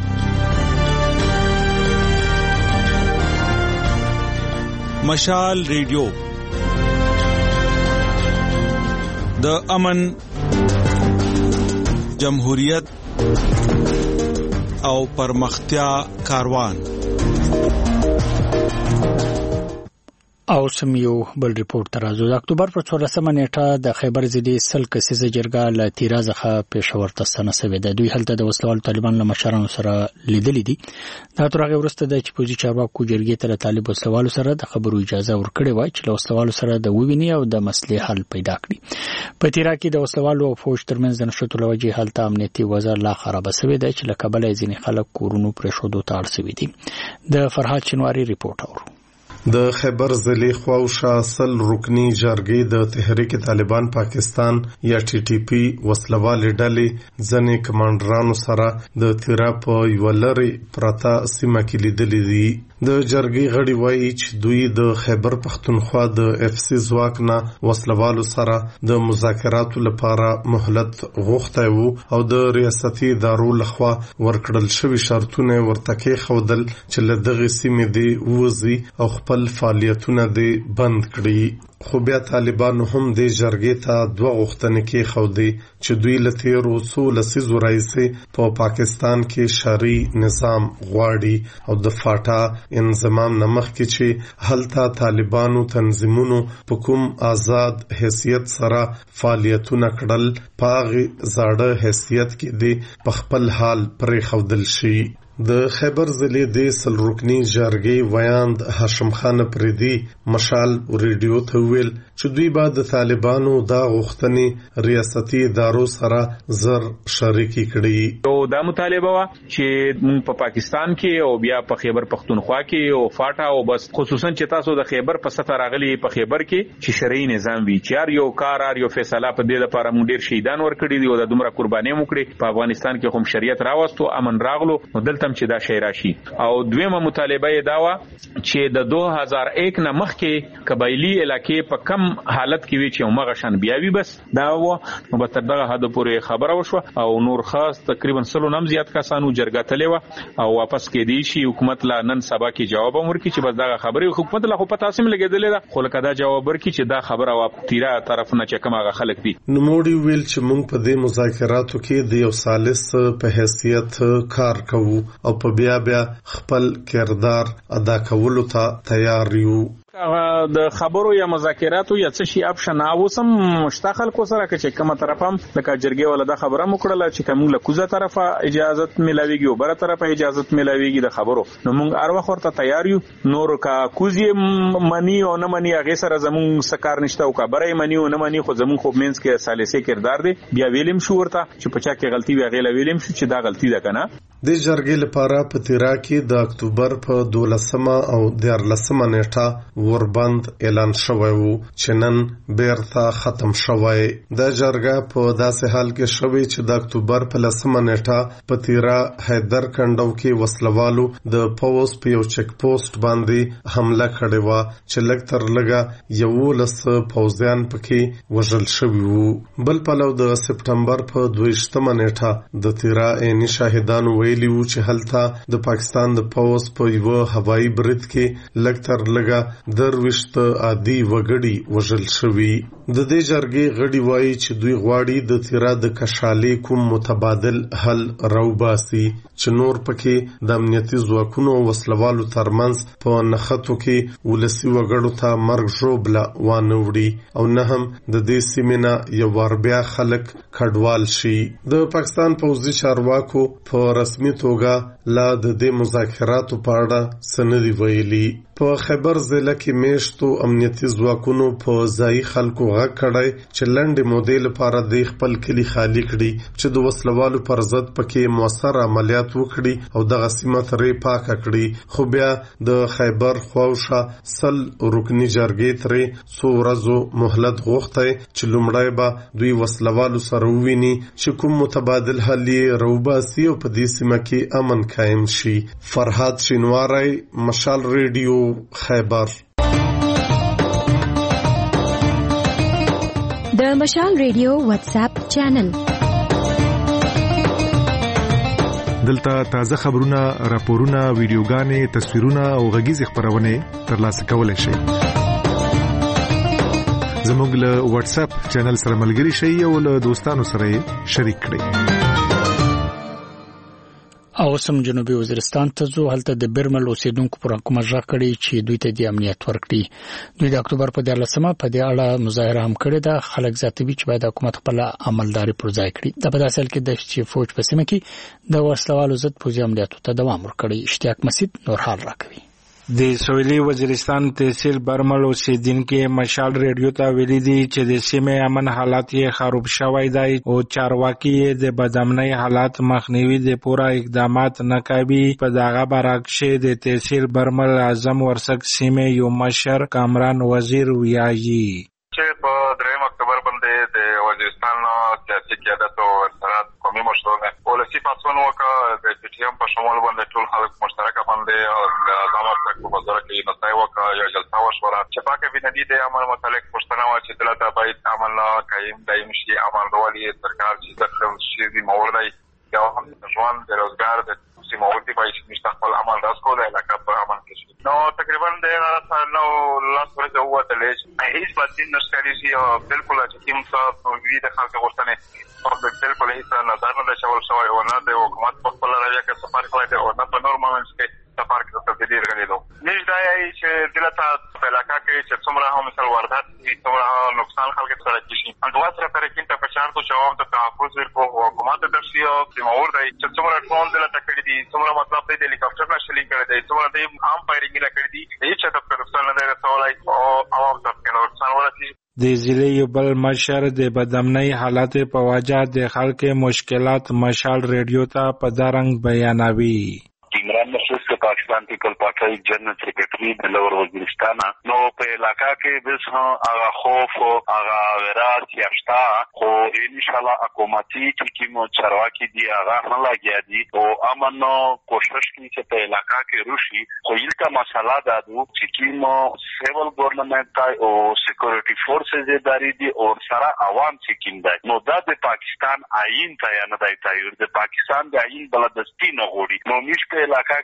مشال ریډیو د امن جمهوریت او پرمختیا کاروان. او سم یو بل ریپورت ترازو د اکتوبر پر څوارلسمه نیټه د خیبر ضلع سل کسیزه جرګه له تیرا څخه پېښور ته ستنه ده. دوی هلته د وسلوال طالبان له مشرانو سره لیدلې دي. دا تر هغه وروسته د چې پوزي چارواکو جرګې ته طالب وسلوال سره د خبرو اجازه ورکړې وای چې له وسلوال سره د وویني او د مسلې حل پیدا کړي. په تیرا کې د وسلوال او فوج ترمنځ د نشټو لوجه هلته امنیتي وضع لا خراب شوې ده چې له کابل ځینې خلک کورونو پرې شودو ته اړ شوي دي. د فرحات شنواری ریپورت اورو. د خیبر ضلع خواوشا سل رکنی جرګې د تحریک طالبان پاکستان یا ټي ټي پی وسلوالې ډلې ځنې کمانډرانو سره د تیرا په یو لري پرتا سیمه کې لیدلې دي. د جرګې غړي وایي چې دوی د خیبر پختونخوا د اف سی ځواک نه وسلوالو سره د مذاکراتو لپاره مهلت غوښتی وو او د ریاستي ادارو لخوا ورکړل شوي شرطونه ورته کېښودل چې له دغې سیمې دې ووځي او خپل فعالیتونه دې بند کړي. خو بیا طالبانو هم د جرګې ته دوه غوښتنې کېښودې چې دوی له تېرو څو لسیزو راهیسې په پاکستان کې شرعي نظام غواړي او د فاټا انضمام نه مخکې چې هلته طالبانو تنظیمونو په کوم آزاد حیثیت سره فعالیتونه کړل په هغې زاړه حیثیت کې دې په خپل حال پرېښودل شي. د خیبر ضلع د سل رکنی جرګې ویاند هاشم خان پریدي مشال ریډیو ته ویل چې دوی به د طالبانو دا غوښتنې ریاستي ادارو سره زر شریکي کړي. او دا مطالبه وا چې موږ په پاکستان کې او بیا په خیبر پختونخوا کې او فاټا او بس خصوصا چې تاسو د خیبر په سطح راغلي په خیبر کې چې شرعي نظام وي چې یو کار یو فیصله په دې لپاره موږ ډیر شهیدان ورکړي دي او د دومره قرباني مو کړې په افغانستان کې هم شریعت راوستو امن راغلو نو دلته چې دا شی راشي. او دویمه مطالبه یې دا و چې د دوه هزار یک نه مخکې قبایلی علاقې په کم حالت کې وی چې موږ شان بیاوی بس دا و نو به تر دغه حد پورې خبره وشو او نور خاص تقریبا سلو نم زیات کسانو جرګه تلې و او واپس کې دی شي حکومت لا نن سبا کې جواب ورکړي چې بس دغه خبره حکومت لا خو په تاسو لګیدلې ده خو لکه دا جواب ورکړي چې دا خبره وا تیرا طرف نه چې کومه خلک دي. نو موږ ویل چې موږ په دې مذاکراتو کې د یو ثالث په حیثیت کار کوو او په بیا بیا خپل کردار ادا کولو ته تیار یو. د خبرو یا مذاکراتو یا څه شي اپشن اوسم مشتخل کو سره چې کومه طرفم لکه جرګې ولدا خبره مکړه چې کوم له کوزه طرفه اجازه ملاويږي او بره طرفه اجازه ملاويږي د خبرو نو موږ هر وخت ورته تیار یو نور کا کوزي منی او نه منی هغه سره زمون سکار نشته او کا بره منی او نه منی خو زمون خو مینس کې سالسه کردار دی بیا ویلم شو ورته چې پچا کې غلطي وی غیله ویلم شو چې دا غلطي ده کنه د جرګې لپاره په تیرا کې د اکتوبر په دولسمه او دیارلسمه نیټه وربند اعلان شوی وو چې نن بیرته ختم شوی د جرګه په داسې حال کې شوی چې د اکتوبر په لسمه نیټه په تیرا حیدر کندو کې وسلوالو د پوز په یو چک پوسټ باندې حمله کړې و چې لږ تر لږه یو لس پوزیان پکې وژل شوی وو بل پلو د سپټمبر په دویشتمه نیټه د تیرا عیني شاهدانو ویلی وو چې هلته د پاکستان د پوز په یو هوایي برید کې لږ تر لږه درويشت عادي وګړي وژل شوی د دې جرګې غړي وایي چې دوی غواړي د تیرا د کشالې کوم متبادل حل راوباسي چې نور پکې د امنیتي ځواکونو وسلوالو ترمنځ په نخښتو کې ولسی وګړو ته مرګ ژوبله وانه وړي او نه هم د دې سیمه یو ور بیا خلک کډوال شي د پاکستان پوځي چارواکو په رسمي توګه لا د دې مذاکراتو په اړه سندې ویلي په خیبر ضلع کې میشتو امنیتي ځواکونو په ځای خلکو غږ کړی چې لنډې مودې لپاره د خپل کلی خالی کړي چې د وسلوالو پر ضد پکې موثر عملیات وکړي او دغه سیمه ترې پاکه کړي خو بیا د خیبر خواوشا سل رکنی جرګې ترې څو ورځو مهلت غوښتی چې لومړی به دوی وسلوالو سره وویني چې کوم متبادل حل یې راوباسي او په دې سیمه کې امن قایم شي فرهاد شینواری مشال ریډیو خیبر د مشال ریډیو واتس اپ چینل دلته تازه خبرونه راپورونه ویډیوګانې تصویرونه او غږیز خبرونه ترلاسه کولای شئ زموږ له واتس اپ چینل سره ملګري شئ او له دوستانو سره شریک کړئ او سم جنوبي وزیرستان ته ځو هلته د برمل اوسیدونکو پر حکومت ژغ کړي چې دوی ته د امنیت ورکړي دوی د اکتوبر په دیارلسمه په دې اړه مظاهره هم کړې ده خلک ذاتوي چې باید حکومت خپل عملداري پر ځای کړي د په داسې حال کې د چې فوج په سیمه کې د وسلوالو ضد پوځي عملیاتو ته دوام ورکړي اشتیاق مسید نور حال راکوي د سویلي وزیرستان تحصیل برمل اوسیدونکو مشال ریډیو ته ویلي دي چې د سیمې امن حالات یې خراب شوی دی او چارواکي د بدامنۍ حالات مخنیوي د پوره اقدامات نکوي په دغه برعکس د تحصیل برمل اعظم ورسک سیمې یو مشر کامران وزیر ویایي چې په دریم اکتوبر باندې د وزیرستان سیاسي قیادت او ارتباط قومي مشرانو پالیسي پاسون وکړه د پی ټی ایم په شمول باندې ټول خلک مشترک باندې او د اعظم ورسک په بازار کې نتای وکړه یو جلسه وشوه چې پاکه ویني د امن متعلق پښتنه وا چې دلته باید امن قائم دایم شي امن ولي سرکار چې د خپل شي موردی یا هم ځوان د روزګار د سیموړي باید مستقبل عمل راس کوله لکه په امن کې نو تقریبا د نو لاس ورته وته هیڅ بدین نشکري شي او بالکل چې کوم څه ویډیو د خلکو غوښتنه او بالکل هیڅ نظر نه شول شوی او نه د حکومت په خپل راځي کې سفر کوي او نه په نورمالنس کې سفر کې تبدیل غلیدو نشي دا چې دلته په علاقه کې چې څومره هم مثال واردات څومره نقصان خلک سره کیږي اندوا سره پر کې ته پچار تو جواب ته تحفظ ورکو حکومت د درسي او سیمور دی چې څومره ټون دلته کړی دي څومره مطلب دی د هلیکاپټر نشلي کړی دی څومره د عام فایرینګ نه کړی دي هیڅ څه په نقصان نه رسولای او عوام ته په نقصان ورسي د ضلع یو بل مشر د بدامنۍ حالات په وجه د خلکو مشکلات مشال ریډیو ته په دارنګ بیانوي عمران مسعود د پاکستان پیپل پارټي جنرال سیکریټري د لور وزیرستان نو په علاقہ کې بس هغه خوف او هغه ورات یاشتا خو ان شاء الله حکومتي چې مو چرواکي دی هغه نه لګیا دي او امن کوشش کوي چې په علاقہ کې روشي خو یلته مسله ده چې مو سیول ګورنمنت او سکیورټي فورسز اداري دي او سره عوام چې کیم ده نو دا د پاکستان آئین ته نه دی تایید د پاکستان د آئین بلدستی نه غوړي نو مشکل علاقہ کې د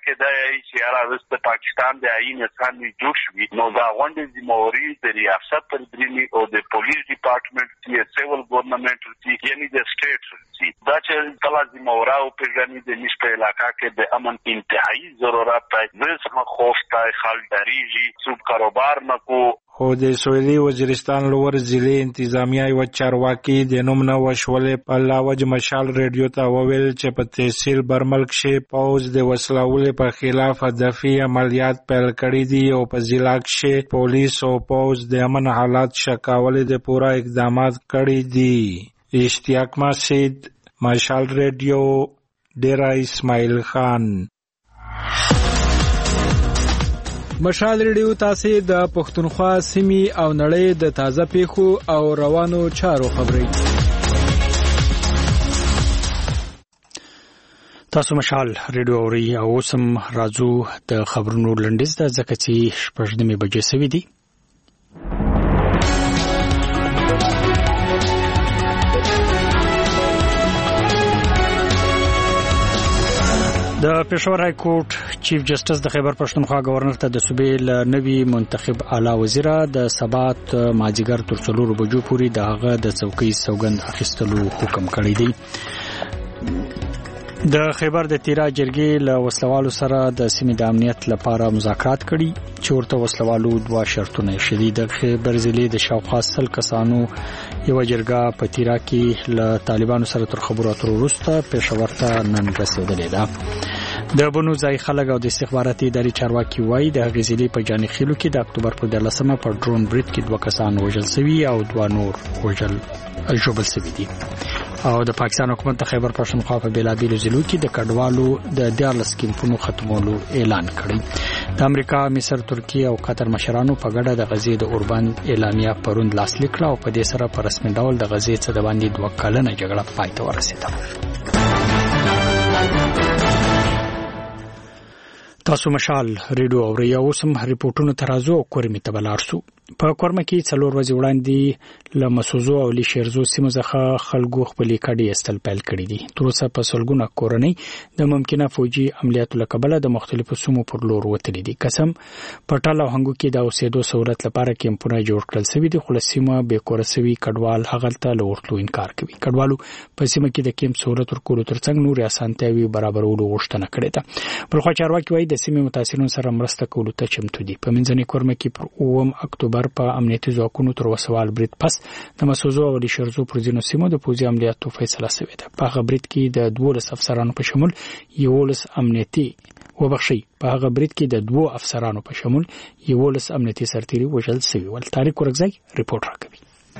وایي چې یاره اوس د پاکستان د آئین اساسي جوړ شوي نو دا غونډې ذمہواري د ریاست پر درېني او د پولیس ډپارټمنټ چې سیول ګورنمنت چې یعنی د سټیټ چې دا چې کله ذمہواره او پیژنې د نشته علاقہ کې د امن انتهایی ضرورت دی زه خوف تای خل دریږي څوک کاروبار نکو. خو د سویلي وزیرستان لور ضلع انتظامیه یو چارواکي د نوم نه وشولې په لاوج مشال ریډیو ته وویل چې په تحصیل برمل کې پوز د وسلوالو په خلاف هدفي عملیات پیل کړي دي او په ضلع کې پولیس او پوز د امن حالات شکاولې د پورا اقدامات کړي دي. اشتیاق مسجد مشال ریډیو ډیرا اسماعیل خان. مشال ریډیو تاسو د پښتونخوا سیمې او نړۍ د تازه پیښو او روانو چارو خبري. تاسو مشال ریډیو اوري او سم راځو د خبرونو لنډیز د زکتی شپږمې بجې سوي دي. د پېښور های کورټ چیف جسټس د خیبر پښتونخوا گورنر ته د صوبې ل نوي منتخب اعلی وزیر د سبات ماجیګر تر څلورو بجو پورې دغه د څوکۍ سوګند اخیستلو حکم کړی دی. د خیبر د تیرا جرګې له وسلوالو سره د سیمې د امنیت لپاره مذاکرات کړي چې ورته وسلوالو دوه شرطونه شدید د خیبر ضلع د شاوخوا سل کسانو یو جرګه په تیرا کې له طالبانو سره تر خبرو اترو وروسته پېښور ته نن رسیدلې ده. د بنو ځای خلک او د استخباراتي ادارې چارواکي وایي د غزلې په جاني خېلو کې د اکتوبر په دولسمه په ډرون بریډ کې دوه کسان وژل شوي او دوه نور وژل ژوبل شوي دي. او د پاکستان حکومت د خیبر پښتونخوا په بیلابیلو ضلعو کې د کډوالو د دیارلس کیمپونو ختمولو اعلان کړی. د امریکا، مصر، ترکیه او قطر مشرانو په ګډه د غزې د اوربند اعلامیه پروند لاسلیک کړه او په دې سره په رسمي ډول د غزې څخه د باندې دوه کلنه جګړه پای ته ورسېده. تاسو مشال ریډیو اوري او سم ریپورتونو ترازو او کورمي تبلارسو. په کورمه کې څلور ورځې وړاندې له مسوزو او لشيرزو سیمو څخه خلکو خپلې کډې استل پیل کړې دي. تر اوسه په سلګونه کورنۍ د ممکنه فوجي عملیاتو لکبله د مختلفو سیمو پر لور وتلې دي. قسم پټاله هنګو کې د اوسېدو سہولت لپاره کیمپونه جوړ کړل شوي دي، خو سیمه به کورسوي کډوال هغلته لورتلو انکار کوي. کډوالو په سیمه کې د کیمپ سہولت ورکولو ترڅنګ نور اسانتیاوي برابرولو غوښتنه کړې ده. بل خو چارواکي وایي د سیمې متاثرینو سره مرسته کولو ته چمتو دي. په منځنۍ کورمه کې پر اووم اکتوبر په امنیتي ځواکونو تر وسوال برید پس د مسوزو او لشيرزو پر ځینو سیمو د پوځي عملیاتو فیصله شوې ده. په هغه برید کې د دوولس افسرانو په شمول یولس امنیتي وبخښي په هغه برید کې د دوو افسرانو په شمول یولس امنیتي سرتیري وژل شوي ول. تاریخ ورغځي ریپورت راکوي.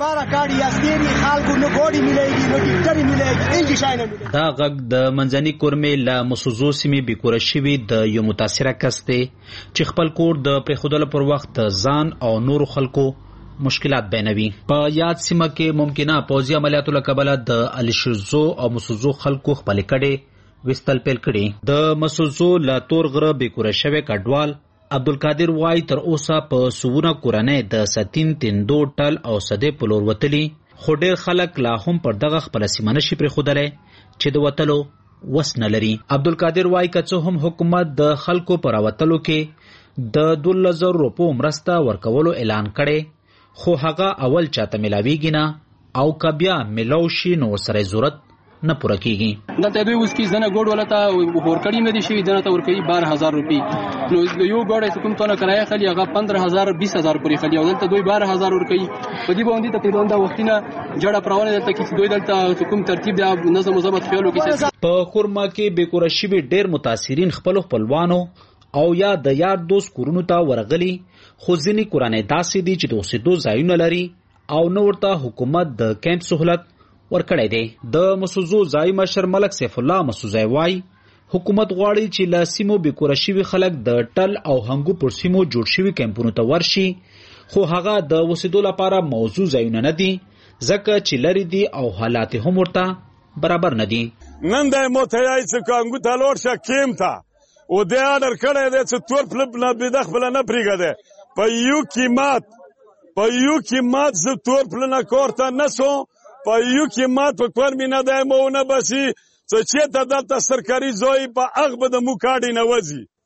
دا غږ د منځني کورمې له مسوزو سیمې بیکوره شوي د یو متاثره کس دی چې خپل کور د پرېښودلو پر وخت ځان او نورو خلکو مشکلات بیانوي. په یاد سیمه کې ممکنه پوځي عملیاتو له کبله د الشزو او مسوزو خلکو خپلې کډې وستل پیل کړي. د مسوزو له تور غره بیکوره شوی کډوال عبدالقادر وای تر اوسه په سوونه کورنۍ د ستین تندو ټل او صدې په لور وتلي، خو ډېر خلک لا هم پر دغه خپله سیمه نشي پرېښودلی چې د وتلو وس نه لري. عبدالقادر وای که څه هم حکومت د خلکو په راوتلو کې د دولس زره روپو مرسته ورکولو اعلان کړی، خو هغه اول چاته میلاویږي نه او که بیا میلاو شي نو ورسره ضرورت نه پوره کیږي. دلته دوی اوس کې زنه ګوډ ولته ورکړی نه دي شوي، دنه ته ورکوي بارہ هزار روپۍ. نو یو ګوډ کوم تونه کرایه خلی هغه پندرہ هزار بیس هزار پورې خلی او دلته دوی بارہ هزار ورکوي. په دې باندې تقریبا دا وختونه جړه پرونه دلته کې دوی دلته کوم ترتیب د نظم او ضبط خیالو کې. په کورما کې بیکوره شوي ډېر متاثرین خپل خپلوانو او یا د یار دوست کورونو ته ورغلي، خو ځینې کورنۍ داسې دي چې د اوسېدو ځایونه لري او نه ورته حکومت د کیمپ سہولت ورکړی دی. د مسوزو ځای مشر ملک سیف الله مسوزای وای حکومت غواړي چې له سیمو بیکوره شوي خلک د ټل او هنګو پر سیمو جوړ شوي کیمپونو ته ورشي، خو هغه د اوسېدو لپاره موضوع ځایونه نه دي ځکه چې لرې دي او حالات هم ورته برابر نه دي. نن د موتیای چې کانګو ته لوړ شه کیم ته او د اډر کړی دی چې تور پلپ نه بده خپل نه پریږده په یو قیمت په یو قیمت ز تور پل نه کورته نسو په یو قیمت په کور مینه دایمونه بسی چې ته دلته سرکاري زوی په هغه به د مو کاډي نه وځي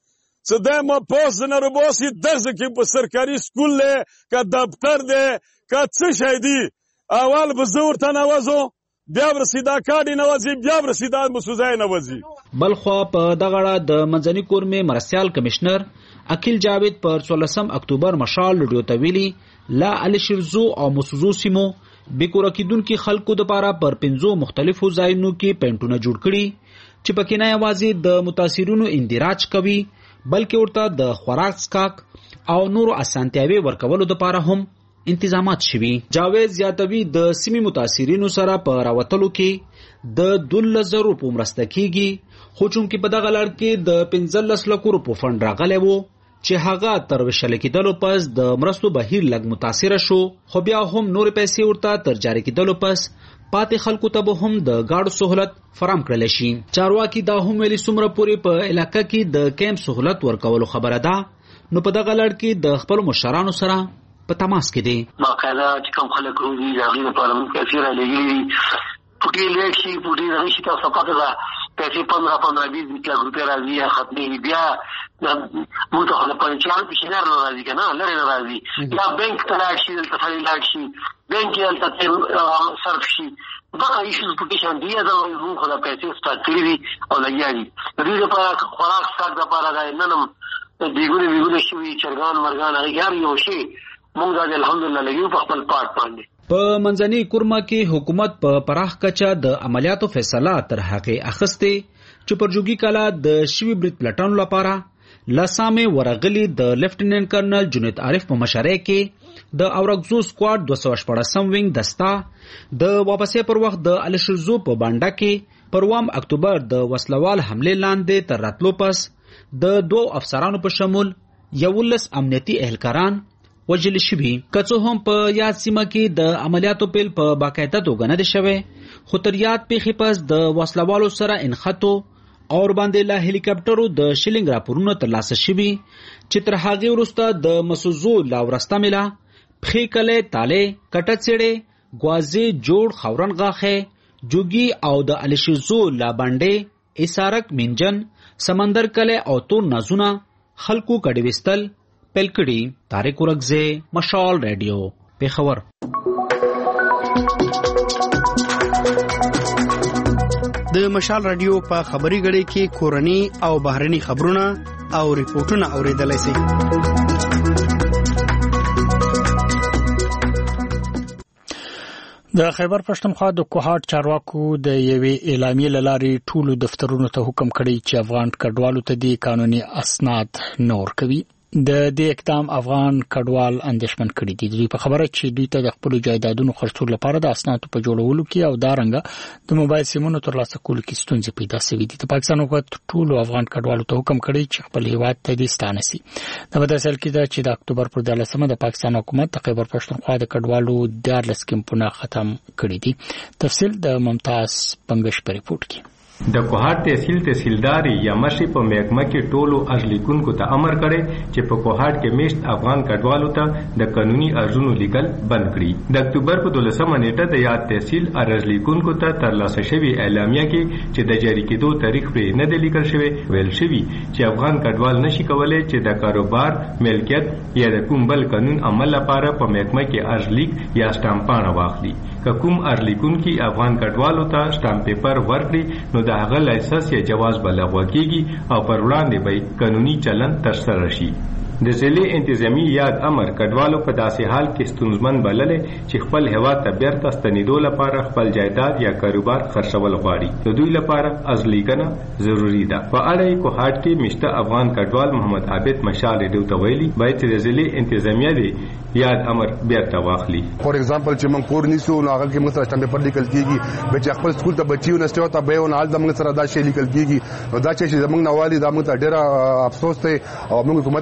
څه دی ما پوس نه روباسي دغه کې په سرکاري سکول دی که دفتر دی که څه شی دی اول به زه ورته نوځو بیا به رسیدا کارډ نوځي بیا به رسیدا مسوځای نوځي. بلخوا په دغه اړه د منځني کورمې مرستیال کمشنر اکیل جاوید پر څوارلسم اکتوبر مشال رادیو ته ویلي لا الشرزو او مسوزو سیمو بیکوره کیدونکو خلکو دپاره پر پنځو مختلفو ځایونو کې پینټونه جوړ کړي چې پکې نه یوازې د متاثرینو اندراج کوي بلکې ورته د خوراک څښاک او نورو اسانتیاوي ورکولو دپاره هم انتظامات شوي. جاوید زیاتوي د سیمې متاثرینو سره په راوتلو کې د دولس زرو روپو مرسته کیږي خو چونکې په دغه لړ کې د پنځلس لکو روپو فنډ راغلی و چې هغه تر وشل کېدلو پس د مرستو بهیر لږ متاثره شو خو بیا هم نور پیسې ورته تر جاری کېدلو پس پاتې خلکو ته به هم د گاډو سہولت فراهم کړل شي. چارواکي دا هم ویلي څومره پورې په علاقه کې د کیمپ سہولت ورکولو خبره ده نو په دغه لړ کې د خپل مشرانو سره په تماس کې دي. باقاعده چې کوم خلک روزي د هغې لپاره موږ پیسې رالېږلي پوټې لیټ شي پوټې دغه شي تاسو پته ده پیسې پندرہ پندرہ بیس بیس لاکھ روپۍ راځي یا ختمېږي بیا موږ ته خو د پنچیان پېشنهار نه راځي که نه لرې نه راځي یا بینک ته لاړ شي دلته سړی لاړ شي بینک یې هلته صرف شي دغه ایشوز پکې شان دي دا موږ خو دا پیسې سټارټ کړي دي او لګیا دي د دې لپاره خوراک څښاک دپاره دا نن هم دیګونه ویګونه شوي چرګان مرغان هغې هر یو شی موږ دا الحمدلله لګیو په خپل پارټ باندې. په منځني کورمه کې حکومت په پراخ کچه د عملیاتو فیصله تر هغې اخیستې چې پر جوګي کلا د شوي برید پلټنو لپاره لسامې ورغلي د لیفټیننټ کرنل جنید عارف په مشرۍ کې د اورګزو سکواډ دوه سوه شپاړسم وینګ دسته د واپسې پر وخت د الشرزو په بانډه کې پر اووم اکتوبر د وسلوال حملې لاندې تر راتلو پس د دوو افسرانو په شمول یولس امنیتي اهلکاران وجل شوي. که څه هم په یاد سیمه کې د عملیاتو پیل په باقاعده توګه نه دی شوی خو تر یاد پیښې پس د وسلوالو سره انخطو او باندې له هلیکاپټرو د شلینګ راپورونه ترلاسه شوي چې تر هغې وروسته د مسوزو لا ورسته ملا پښې کلی تالې کټه څېړې ګوازې جوړ خاورن غاښې جوګي او د الشیزو لا باندې اسارک منجن سمندر کلی او تور نازونه خلکو کډې وستل پیل کړي. طارق ورکزے مشال ریډیو پیښور. د مشال ریډیو په خبري غړي کې کورني او بهرني خبرونه او ریپورتونه اوریدلای شئ. د خیبر پښتونخوا د کوهاټ چارواکو د یوې اعلامیې لارې ټولو دفترونو ته حکم کړی چې افغان کډوالو ته د قانوني اسناد نور کوي. د دې اقدام افغان کډوال اندېښمن کړي دي. دوی په خبره چې دوی ته د خپل جایدادونو خرڅولو لپاره د اسنادو په جوړولو کې او دارنګه د موبایل سیمونو ترلاسه کولو کې ستونزې پیدا شوې دي. د پاکستان حکومت ټولو افغان کډوالو ته حکم کړی چې خپل هیواد ته دې ستانه شي. دا په داسې حال کې ده چې د اکتوبر پر دولسمه د پاکستان حکومت د خیبر پښتونخوا د کډوالو دیارلس کیمپونه ختم کړي دي. تفصیل د ممتاز پنګش په ریپورت کې. د کوهاټ تحصیل تحصیلداري یا مشي په محکمه کې ټولو ارزلیکونکو ته امر کړي چې په کوهاټ کې میشت افغان کډوالو ته د قانوني ارزونو لیکل بند کړي. د اکتوبر په دولسمه نیټه د یاد تحصیل ارزلیکونکو ته ترلاسه شوی اعلامیه کې چې د جاری کېدو تاریخ پرې نه دی لیکل شوی ویل شوی چې افغان کډوال نشي کولای چې د کاروبار ملکیت یا د کوم بل قانون عمل لپاره په محکمه کې ارزلیک یا سټامپانه واخلي. که کوم ارزلیکونکي افغان کډوالو ته سټامپ پیپر ورکړي نو د هغه لایسنس یا جواز به لغوه کیږي او پر وړاندې به قانوني چلن ترسره شي. د ضلع انتظامی یاد امر کډوالو په داسې حال کې ستونزمن بللې چې خپل هیواد ته بیرته ستنېدو لپاره خپل جایداد یا کاروبار خرڅول غواړي. د دوی لپاره ارزلیکنه ضروری ده. په اړه یې کوهاټ کې مشته افغان کډوال محمد عابد مشال ریډیو ته ویلي باید چې د ضلع انتظامیه دی یاد امر بیرته واخلي. فور ایگزامپل چې موږ کور نیسو نو هغه کې موږ سره سټامپ پیپر لیکل کیږي به چې خپل سکول ته بچي ونستو ته به ونه حال د موږ سره دا شی لیکل کیږي نو دا چې زموږ نوالي دا موږ ته ډېر افسوس دی او موږ حکومت ته دا ریکوست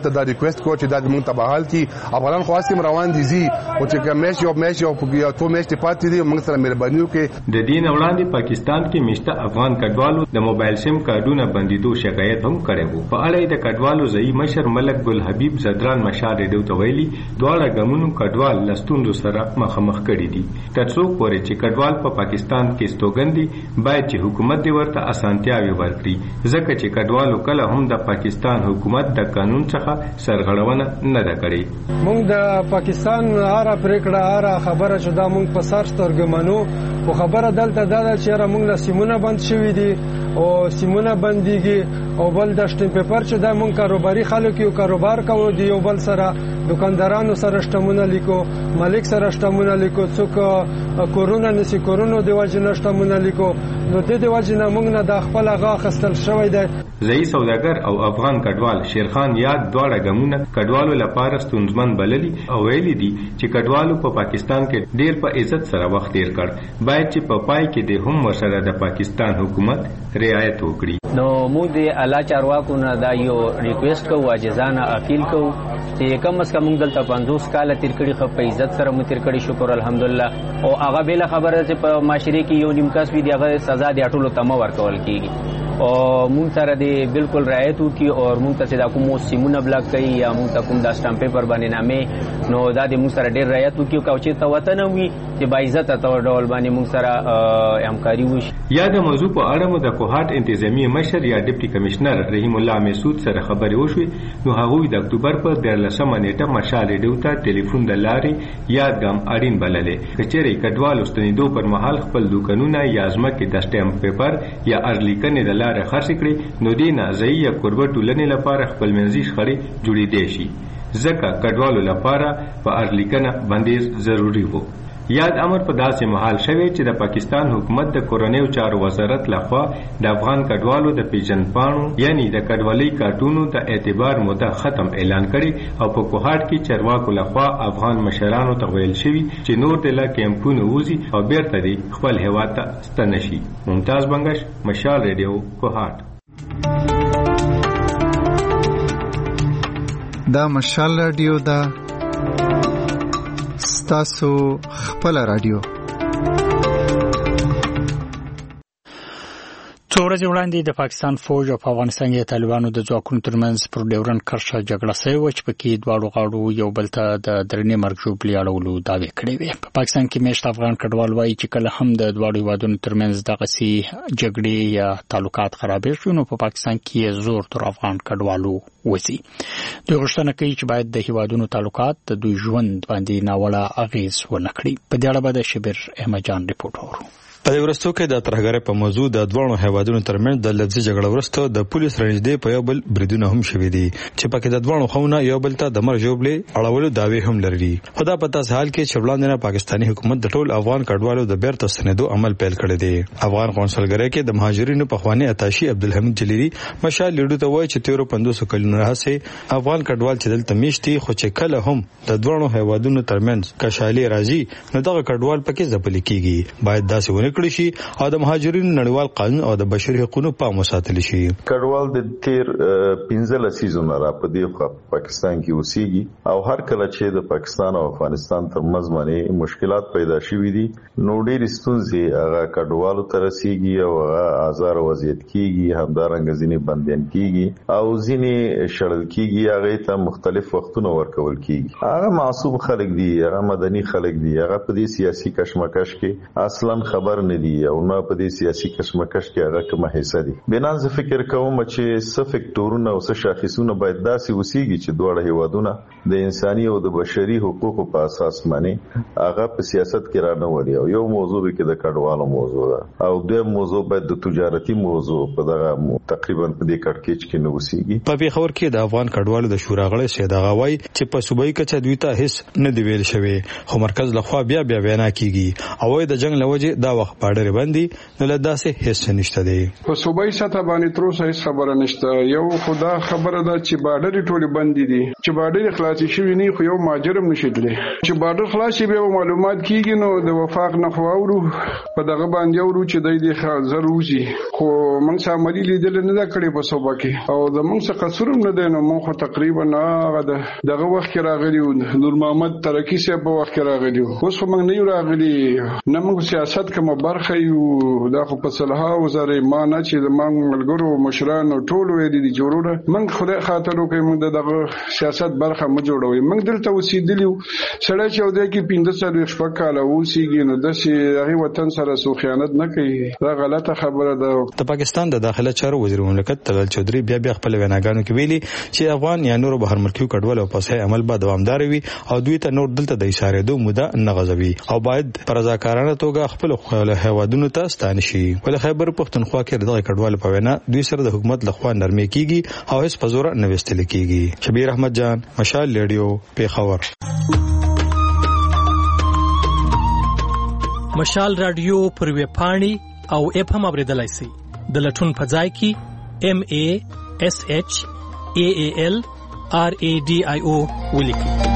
ریکوست کو چې دا موږ ته بحال کی افغان خواستیم روان دي زی او چې کمیش یو میش یو یو تو میش پاتې دي موږ سره مهرباني وکړي. د دین وړاندې پاکستان کې مشته افغان کډوالو د موبایل سیم کارډونو بندیدو شکایت هم کړی وو. په اړه د کډوالو ځای مشر ملک ګل حبیب زدران مشال ریډیو ته ویلي دواړه ګمونو کډوال لستوندو سره مخامخ کړي دي. ترڅو پورې چې کډوال په پاکستان کې ستوګندي باید چې حکومت دی ورته اسانتیاوي ورکړي ځکه چې کډوالو کله هم د پاکستان حکومت د قانون څخه سرغړونه نه ده کړې. موږ د پاکستان هر پریکړه هر خبره چې دا موږ په سر سترګې منو او خبره دلته دا ده چې را موږ له سیمونه بند شوي دي او سیمونه بنديږي او بل د شتم پیپر چې دا موږ کاروباري خلک یو کاروبار کوو دی یو بل سره دکاندارانو سره شتمونه لیکو مالک سره شتمونه لیکو څوک کورونا نسی کورونا دی وجه نشتمونه لیکو نو د دې وجه نه موږ نه د خپل هغه خستل شوی دی. ځای سوداګر او افغان کډوال شیرخان یاد دواړه ګمونه کډوالو لپاره ستونزمن بللي او ویلي دي چې کډوالو په پاکستان کې ډیر په عزت سره وخت تیر کړ باید چې په پای کې د هم ورسره د پاکستان حکومت رعایت وکړي. نو موږ د اعلی چارواکو نه دا یو ریکوست کوو عاجزانه اپیل کوو چې کم از کم موږ دلته پنځوس کال تیر کړي خو په عزت سره مو تیر کړي شکر الحمدلله او هغه بل خبره چې په معاشره کې یو نیم کس وي دغه سزا د ټولو تم ورکول کیږي او موږ سره دی بالکل رعایت وکي او موږ ته دا کوم سیمونه بلاک کوي یا موږ ته کوم د سٹامپ پیپر باندې نامې نو دا د موږ سره ډیر رعایت وکي او چې ته وطن وي چې با عزت ته ډول باندې موږ سره همکاري وشي. یا د موضوع په اړه مو د کوهات انتظامی مشر یا ډیپټي کمشنر رحیم الله مسعود سره خبرې وشوې نو هغه د اکتوبر په دیارلسمه نیټه مشال ریډیو ته ټلیفون د لارې یادګام اړین بللې کچېرې کډوال ستنیدو پر مهال خپل دوکانونه یا ځمکې د سٹامپ پیپر یا ارلیکنې د لارې خرڅ کړي نو دینه ځای کوربه ټولنې لپاره خپل منځي شخړې جوړې دي شي ځکه کډوالو لپاره په ارلیکنه بندیز ضروری وو. یاد امر په داسې محل شوی چې د پاکستان حکومت د کورنیو چارو وزارت لخوا د افغان کډوالو د پیژن پاڼو یعنی د کډوالۍ کارتونو د اعتبار موده ختم اعلان کړي او په کوهاټ کې چارواکو لخوا افغان مشرانو ته ویل شوی چې نور د لا کیمپونو وزي او بیرته دی خپل هیواد ته ستنه شي. ممتاز بنگش، مشال ریډیو، کوهاټ. دا مشال ریډیو دا تاسو خپل رادیو. څو ورځې وړاندې د پاکستان فوج او په افغانستان کې طالبانو د ځواکونو ترمنځ پر ډیورن کرښه جګړه شوې وه چې پکې دواړو غاړو یو بل ته د درنې مرګ ژوبلې اړولو دعوې کړې وې. په پاکستان کې میشت افغان کډوال وایي چې کله هم د دواړو هیوادونو ترمنځ دغسې جګړې یا تعلقات خرابې شوي نو په پاکستان کې زور تر افغان کډوالو وځي. دوی غوښتنه کوي چې باید د هیوادونو تعلقات د دوی ژوند باندې ناوړه اغیز ونه کړي. په دې اړه به د شبیر احمد جان ریپورټ اورو. په دې ورستو کې د ترهګرۍ په موضوع د دوه هیوادونو ترمنځ د لفظي جګړه ورسته د پولیس رنځدې په یو بل بریدونه هم شوي دي چې پکې د دوه خونه یو بل ته د مرګ ژوبلې اړولو دعوی هم لري. خدا په تاسو حال کې چې وړاندې پاکستاني حکومت د ټول افغان کډوالو د بیرته ستنېدو عمل پیل کړی دی. افغان قونسلګرۍ کې د مهاجرینو په خواني اتاشي عبدالحمید جلیلی مشال لیډو ته وایي چې تیرو پنځوس کلونو راهیسې افغان کډوال چې دلته میشتي خو چې کله هم د دوه هیوادونو ترمنځ کشالي راځي نو دغه کډوال پکې ځپل کیږي. باید داسې ونه کړی شي او د مهاجرینو نړیوال قانون او د بشري حقوقو پام وساتل شي. کډوال د تیر پنځه سیزونه را په دی پاکستان کې اوسېږي او هر کله چې د پاکستان او افغانستان ترمنځ باندې مشکلات پیدا شوي دي نو ډېر ستونزې هغه کډوالو ته رسیږي او هغه آزار وضعیت کیږي همدارنګه ځینې بندیان کیږي او ځینې شړل کیږي هغه ته مختلف وختونه ورکول کیږي. هغه معصوم خلک دي هغه مدني خلک دي هغه په دې سیاسي کشمکش کې اصلا خبر نه دي او نه په دې سیاسي کشمکش کې هغه کومه حصہ دي. بنان زه فکر کوم چې څه فکټورونه او څه شاخصونه باید داسې وسیږي چې دواړه هیوادونه د انساني او د بشري حقوقو په اساس باندې هغه په سیاست کې را نه وړي. او یو موضوع کې د کډوالو موضوع ده او دویم موضوع باید د تجارتي موضوع په دغه تقریبا په دې کړکېچ کې نه وسیږي. په پیښور کې د افغان کډوالو د شورا غړي سید غوای چې په صوبایي کچه دوی ته هیڅ نه دی ویل شوی خو مرکز لخوا بیا بیا وینا کیږي او د جنگ لوجه دا وخت باډر باندې نه لداسه هیڅ نشته دی. په صوبایي سطح باندې تر اوسه هیڅ خبره نشته. یو خدا خبره ده چې باډر ټولې بندې دي. چې باډر خلاصي شوی نه خو یو ماجرم نشیدلی. چې باډر خلاصي به معلومات کیږي نو د وفاق نه خواورو په دغه باندې ورو چې دای دی ضروري خو موږ عملی لیدل نه دا کړی په صوبه کې او د موږ څخه قصورم نه دی نو موږ تقریبا هغه دغه وخت کې راغلی نور محمد ترکی صاحب په وخت کې راغلی اوس خو موږ نه راغلی نه موږ سیاست کوم برخه یو دا خو په صلاح وزارت ایمان چې د موږ ملګرو مشران ټول وې دي جوړونه موږ خدای خاطر وکړو موږ دغه سیاست برخه مو جوړوي موږ دلته وسیدلیو سړی چې ودی کې پنځه سال شپږ کال اوسېږي نو د سي هغه وطن سره سو خیانت نه کوي دا غلطه خبره ده. د پاکستان د داخله چارو وزیر مملکت طلال چودري بیا بیا خپل ویناګانو کې ویلي چې افغان یا نور بهر ملکي کډوال او پسې عمل به دوامدار وي او دوی ته نور دلته د اشاره دوه موده نه غځوي او باید پر رضاکارانه توګه خپل خپل هوادونو ته ستانه شي. ول خیبر پختونخوا کې دغه کډوال په وینا دوی سره د حکومت لخوا نرمي کیږي او هیڅ پزور نه وستل کیږي. شبیر احمد جان مشال ریډیو پیښور. مشال رادیو پر ویب پاڼې او اپ هم اوریدلای شئ. د لټون په ځای کې ام ا اس اچ ا ا ال ار ا ډي آی او ولیکئ.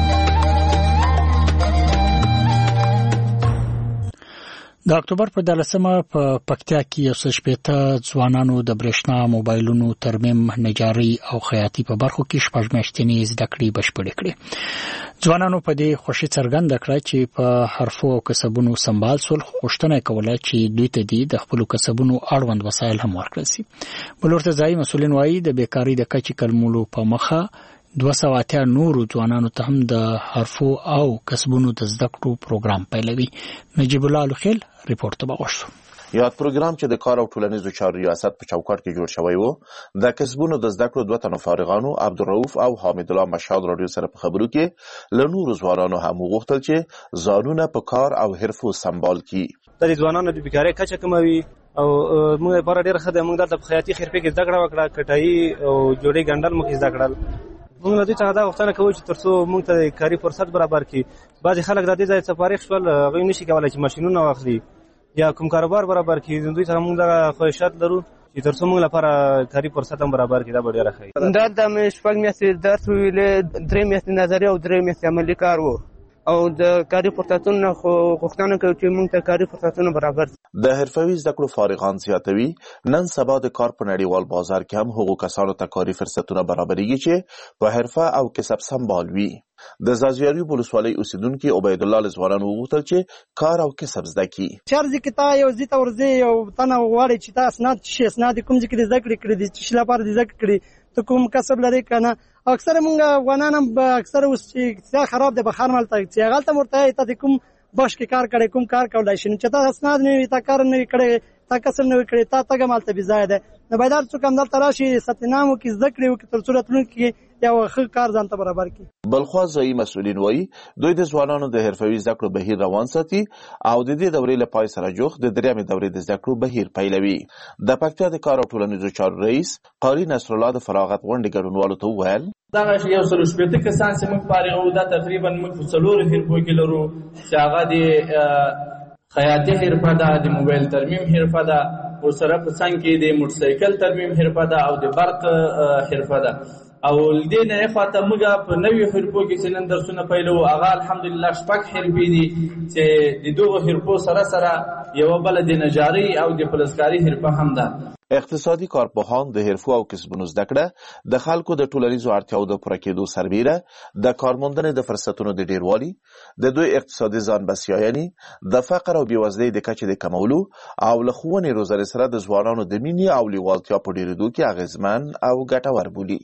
د اکتوبر په دلسمه په پکتیا کې یو څه شپېته ځوانانو د برېښنا موبایلونو ترمیم نجاري او خیاطي په برخو کې شپږ میاشتې زده کړې بشپړې کړې. ځوانانو په دې خوشي څرګنده کړه چې په حرفو او کسبونو سمبال سول خوشتنه کوله چې دوی ته د خپل کسبونو اړوند وسایل هم ورکړل شي. بلورته ځای مسولین وایي د بیکاری د کچې کلمولو په مخه دوه سوه اتیا نورو ځوانانو ته هم د حرفو او کسبونو د زده کړو پروګرام پیلوي. نجیب الله لخیل ریپورت ته وغوښتو. یاد پروګرام چې د کار او ټولنیزو چارو ریاست په چوکاټ کې جوړ شوی وو د کسبونو د زده کړو دوه تنو فارغانو عبدالرؤف او حامد الله مشال رادیو سره په خبرو کې له نورو ځوانانو هم وغوښتل چې ځانونه په کار او حرفو سمبال کړي. د ځوانانو د بیکارۍ کچه کموي او موږ لپاره ډېر ښه ده. موږ دلته په خیاطي حرفې کې زده کړه وکړه کټایي او جوړې ګنډل موږ زده کړل. موږ د دې څخه دا غوښتنه کوو چې ترڅو موږ ته کاري فرصت برابر کړي. بعضې خلک د دې ځای څخه فارغ شول هغوی نشي کولی چې ماشینونه واخلي یا کوم کاروبار برابر کړي. دوی څخه موږ دغه خواهشات لرو چې ترڅو موږ لپاره کاري فرصت هم برابر کړي. دا به ډېره ښه وي. دلته مې شپږ میاشتې درس ویلې درې میاشتې نظري او درې میاشتې عملي کار و او د کاري فرصتونو خو غوښتنه کوي چې موږ ته کاري فرصتونه برابر شي. د حرفوي زده کړو فارغان زیاتوي نن سبا د کار په نړیوال بازار کې هم هغو کسانو ته کاري فرصتونه برابرېږي چې په حرفه او کسب سمبال وي. د زازیاري ولسوالۍ اوسیدونکي عبید الله له ځوانانو وغوښتل چې کار او کسب زده کړي. چارځي کې تا یو ځای ته ورځې یو تنه غواړي چې تا اسناد شي اسناد کوم ځای کې زده کړې کړي دي چې لپاره زده کړي ته کوم کسب لري کنه. اکثر مونږ افغانان هم اکثر اوس چې اقتصاد خراب دی بخار مالته چې هغه مرته ته کوم باش کې کار کړي کوم کار کولای شي چې تا اسناد نه وي تا کار نه کړي تا کسب نه کړي تا تګ مالته بيځای ده. نو باید هر څوک هم دلته راشي ستنامو کې زده کړي وکړي تر څو راتلونکي یو ښه کار ځان ته برابر کړي. بلخوا ځایي مسؤلین وایي دوی د ځوانانو د حرفوي زده کړو بهیر روان ساتي او د دې دورې له پای سره جوخت د درېیمې دورې د زده کړو بهیر پیلوي. د پکتیا د کار او ټولنیزو چارو رئیس قاری نصرالله د فراغت غونډې ګډونوالو ته وویل دغه یو سل شپېته کسان چې موږ فارغ وو دا تقریبا موږ په څلورو حرفو کې لرو چې هغه د خیاطي حرفه ده د موبایل ترمیم حرفه ده ورسره په څنګ کې د موټرسایکل ترمیم حرفه ده او د برق حرفه ده او دې نه خواته موږ په نوې حرفو کې چې نن درسونه پیلو هغه الحمدلله شپږ حرفې دي چې د دغو حرفو سره سره یوه بله د نجاري او د پلسکاري حرفه هم ده. اقتصادي کارپوهان د حرفو او کسبونو زده کړه د خلکو د ټولنیزو اړتیاو د پوره کېدو سربیره د کارموندنې د فرصتونو د ډیروالي د دوی اقتصادي ځان بسیاینې د فقر او بېوزلۍ د کچې د کمولو او له ښوونې روزنې سره د ځوانانو د مینې او لیوالتیا په ډېرېدو کې اغېزمن او ګټور بولي.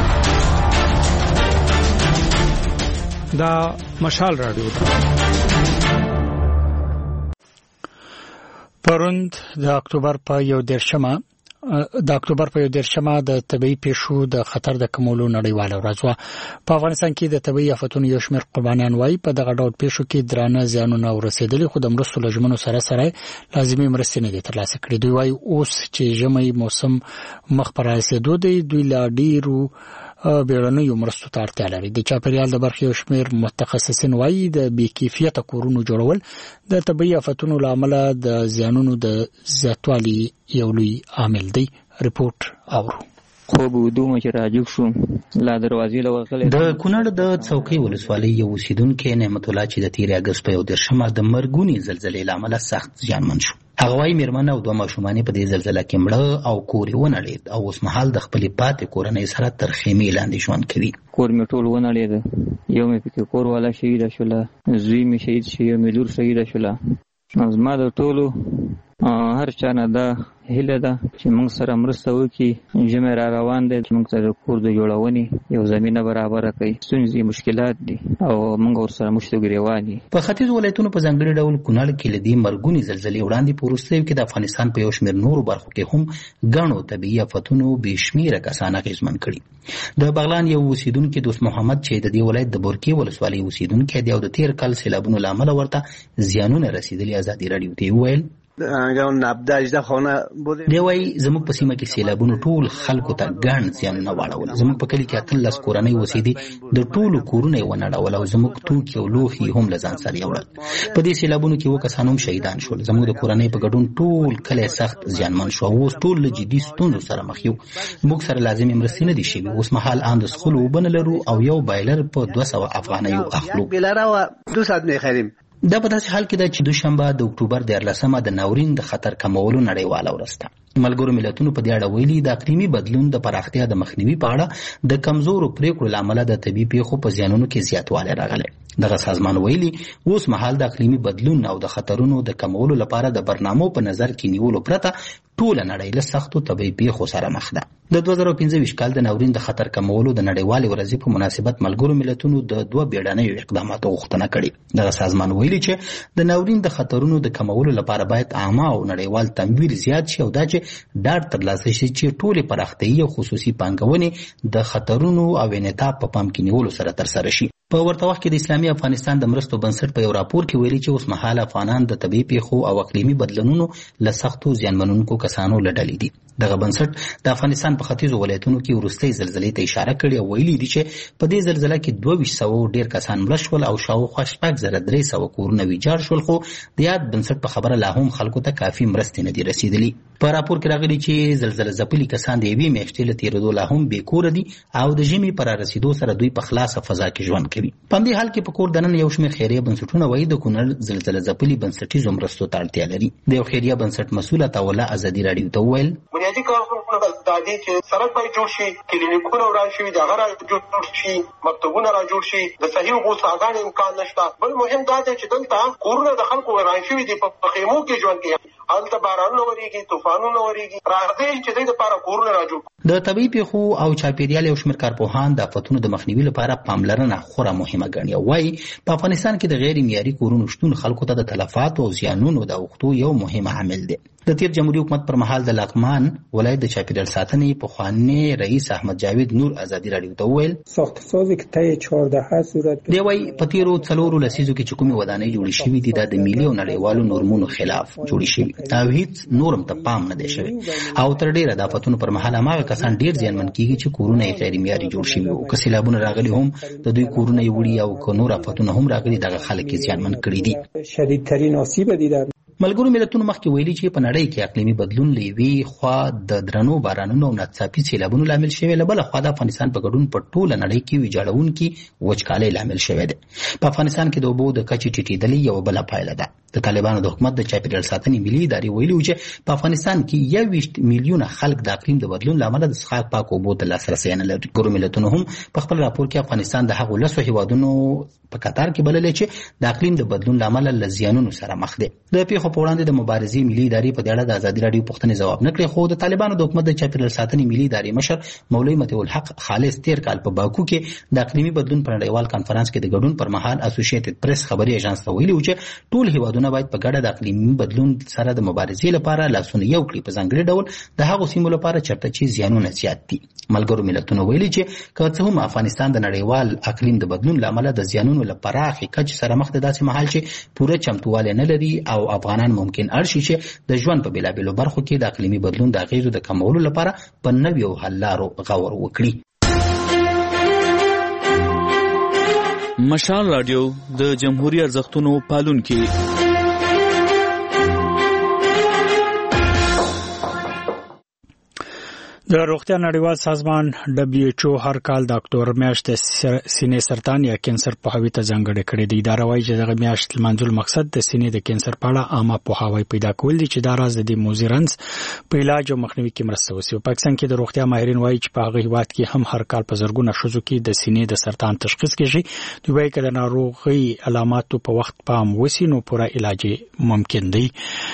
دا مشال رادیو پروند د اکتوبر په یو دیرشمه د اکتوبر په یو دیرشمه د طبي پیښو د خطر د کمولو نړیواله ورځ وه. په افغانستان کې د طبي آفتونو یو شمېر قربانیان وایي په دغه ډول پیښو کې درانه زیانونه ورسېدلي خو د مرستو له ژمنو سره سره لازمي مرستې نه دي ترلاسه کړي. دوی وایي اوس چې ژمی موسم مخ پر رسېدو دی دوی لا ډېرو بیړنیو مرستو ته اړتیا لري. د چاپیریال د برخې یو شمېر متخصصین وایي د بې کیفیته کورونو جوړول د طبیعي آفتونو له امله د زیانونو د زیاتوالي یو لوی عامل دی. رپورټ اورو. خوب ودوم چې راجوک شوم لا دروازې له وغلې. د کونړ د څوکۍ ولسوالۍ یو اوسیدونکو نعمت الله چې د تیر اگست په یو درشمه د مرګونی زلزلې له امله سخت زیانمن شو. هغه وايي میرمن او دوه ماشومان په دې زلزلې کې مړه او کور یې ونړېد او اوس مهال د خپلې پاتې کورنۍ سره تر خیمې لاندې ژوند کوي. کور مې ټول ونړېد، یو مې پکې کور والا شهید شوله، زوی مې شهید شو، یو مې لور شهید شوله. زما د ټولو هر چا نه دا هیله ده چې موږ سره مرسته وکړي. ژمی را روان دی چې موږ ته د کور د جوړونې یو زمینه برابره کړي. ستونزې مشکلات دي او موږ ورسره مشت ګریوان دي. په ختیځ ولایتونو په ځانګړي ډول کونړ کې له دې مرګونې زلزلې وړاندې په وروستیو کې د افغانستان په یو شمېر نورو برخو کې هم ګڼو طبیعي آفتونو بې شمېره کسان اغېزمن کړي. د بغلان یو اوسیدونکي دوست محمد چې د دې ولایت د بورکې ولسوالۍ اوسیدونکی دی او د تیر کال سیلابونو له امله ورته زیانونه رسېدلي ازادي راډیو ته وویل دی وايي زموږ په سیمه کې سیلابونو ټول خلکو ته ګڼ زیانونه واړول. زموږ په کلي کې اتلس کورنۍ اوسېدې، د ټولو کورونه یې ونړول او زموږ توکي او لوښي هم له ځان سره یوړل. په دې سیلابونو کې اووه کسان هم شهیدان شول. زموږ د کورنۍ په ګډون ټول کلی سخت زیانمن شو او اوس ټول له جدي ستونزو سره مخ یو. موږ سره لازمې مرستې نه دي شوي. اوس مهال ان د څښلو اوبه نه لرو او یو بایلر په دوه سوه افغانیو اخلو. دا په داسې حال کې ده چې دوشنبه د اکتوبر دیارلسمه د ناورین د خطر کمولو نړیواله ورځ ده. ملګرو ملتونو په دې اړه ویلي د اقلیمي بدلون د پراختیا د مخنیوي په اړه د کمزورو پریکړو له امله د طبیعي پیښو په زیانونو کې زیاتوالی راغلی. دغه سازمان ویلي اوس مهال د اقلیمي بدلون او د خطرونو د کمولو لپاره د برنامو په نظر کې نیولو پرته ټوله نړۍ له سختو طبیعي پیښو سره مخ ده. د دوه زره پنځه ویشت کال د ناورین د خطر کمولو د نړیوالې ورځې په مناسبت ملګرو ملتونو د دوه بیړنیو اقداماتو غوښتنه کړې. دغه سازمان ویلي چې د ناورین د خطرونو د کمولو لپاره باید عامه او نړیوال تمویل زیات شي او دا چې ډاډ ترلاسه شي چې ټولې پراختیايي او خصوصي پانګونې د خطرونو او انعطاف په پام کې نیولو سره ترسره شي. په ورته وخت کې د اسلامي افغانستان د مرستو بنسټ په یو راپور کې ویلي چې اوس مهال افغانان د طبیعي پیښو او اقلیمي بدلونونو له سختو زیانمنونکو کسانو له ډلې دي. دغه بنسټ د افغانستان په ختیځو ولایتونو کې وروستۍ زلزلې ته اشاره کړې او ویلي دي چې په دې زلزله کې دوه ویشت سوه ډېر کسان مړه شول او شاوخوا شپږ زره درې سوه کورونه ویجاړ شول، خو د یاد بنسټ په خبره لا هم خلکو ته کافي مرستې نه دي رسېدلي. په راپور کې راغلي چې زلزله ځپلي کسان د یوې میاشتې له تېرېدو لا هم بې کوره دي او د ژمي په رارسېدو سره دوی په خلاصه فضا کې ژوند کوي. په همدې حال کې په کور دننه یو شمېر خیریه بنسټونه وایي د کونړ زلزله ځپلي بنسټیزو مرستو ته اړتیا لري. د یو خیریه بنسټ مسؤل عطاالله ازادي راډیو ته وویل بنیادي کارونه دا دي چې سړک باید جوړ شي، کلینیکونه وران شوي دي هغه را جوړ شي، مکتبونه را جوړ شي، د صحي اوبو څاګانې امکان نشته. بل مهم دا دی چې دلته کورونه د خلکو وران شوي دي، په خیمو کې ژوند کوي، هلته بارانونه ورېږي، طوفانونه ورېږي. راځئ چې دوی دپاره کورونه را جوړ. د طبیعي پیښو او چاپیریال یو شمېر کارپوهان د آفتونو د مخنیوي لپاره پاملرنه خورا مهمه ګڼي او وایي په افغانستان کې د غیر معیاري کورونو شتون خلکو ته د تلفاتو او زیانونو د اوښتو یو مهم عامل دی. د تیر جمهوریت حکومت پر مهال د لغمان ولایت د چاپیریال ساتنې پخوانی رئیس احمد جاوید نور ازادي راډیو ته وویل ساختسازی که طی چهارده صورت دی وايي په تیرو څلورو لسیزو کې چې کومې ودانۍ جوړې شوې دي د ملي او نړیوالو نورمونو خلاف جوړې شوې او هیڅ نورم ته پام نه دی شوی او تر ډیره د آفتونو پر مهال هغه کسان ډیر زیانمن کیږي چې کورونه یې غیر معیاري جوړ شوي او که سیلابونه راغلي هم د دوی کورونه یې وړي او که نور آفتونه هم راغلي دغه خلک یې زیانمن کړي دي. شدیدترین آسیب دیدن ملګرو ملتونو مخکې ویلي چې په نړۍ کې اقلیمي بدلون له یوې خوا د درنو بارانونو او ناڅاپي سیلابونو لامل شوی، له بله خوا د افغانستان په ګډون په ټوله نړۍ کې ویجاړونکي وچکالۍ لامل شوی دی. په افغانستان کې د اوبو د کچې ټیټېدلې یوه بله پایله ده. د طالبانو د حکومت د چاپیریال ساتنې ملي ادارې ویلي و چې په افغانستان کې یوویشت میلیونه خلک د اقلیم د بدلون له امله د څښاک پاکو اوبو ته لاسرسی نه لري. ګورو ملتونو هم په خپل راپور کې افغانستان د هغو لسو هیوادونو په کتار کې بللی چې د اقلیم د بدلون له امله له زیانونو سره مخ دی. د پیښو په وړاندې د مبارزې ملي ادارې په دې اړه د ازادي راډیو پوښتنې ځواب نه کړې، خو د طالبانو د حکومت د چاپیریال ساتنې ملي ادارې مشر مولوي مطیع الحق خالص تیر کال په باکو کې د اقلیمي بدلون په نړیوال کانفرنس کې د ګډون پر مهال اسوسییټډ پریس خبري ایجنس ته ویلي و چې ټول هیوادونه باید په ګډه د اقلیمي بدلون سره د مبارزې لپاره لاسونه یو کړي، په ځانګړي ډول د هغو سیمو لپاره چېرته چې زیانونه زیات دي. ملګرو ملتونو ویلي چې که څه هم افغانستان د نړیوال اقلیم د بدلون له امله د زیانونو له پراخې کچې سره مخ دی، داسې مهال چې پوره چمتووالی نه لري او افغانان ممکن اړ شي چې د ژوند په بېلابېلو برخو کې د اقلیمي بدلون د اغېزو د کمولو لپاره په نویو حل لارو غور وکړي. مشال رادیو د جمهوریت ارزښتونو پالونکي. د روغتیا نړیوال سازمان دبليو ایچ او هر کال د اکتوبر میاشت سینې سرطان یا کینسر په هوی ته ځانګړې کړې ده. اداره وايي چې دغه میاشت لمانځل مقصد د سینې د کینسر په اړه عامه پوهاوی پیدا کول دي چې دا راز د موزیرنس په علاج او مخنیوي کې مرسته وکړي. په پاکستان کې د روغتیا ماهرین وايي چې په هغه هیواد کې هم هر کال په زرګونه ښځو کې د سینې د سرطان تشخیص کیږي. دوی وايي چې د ناروغي علاماتو په وخت پام وسی نو پوره علاج ممکن دی.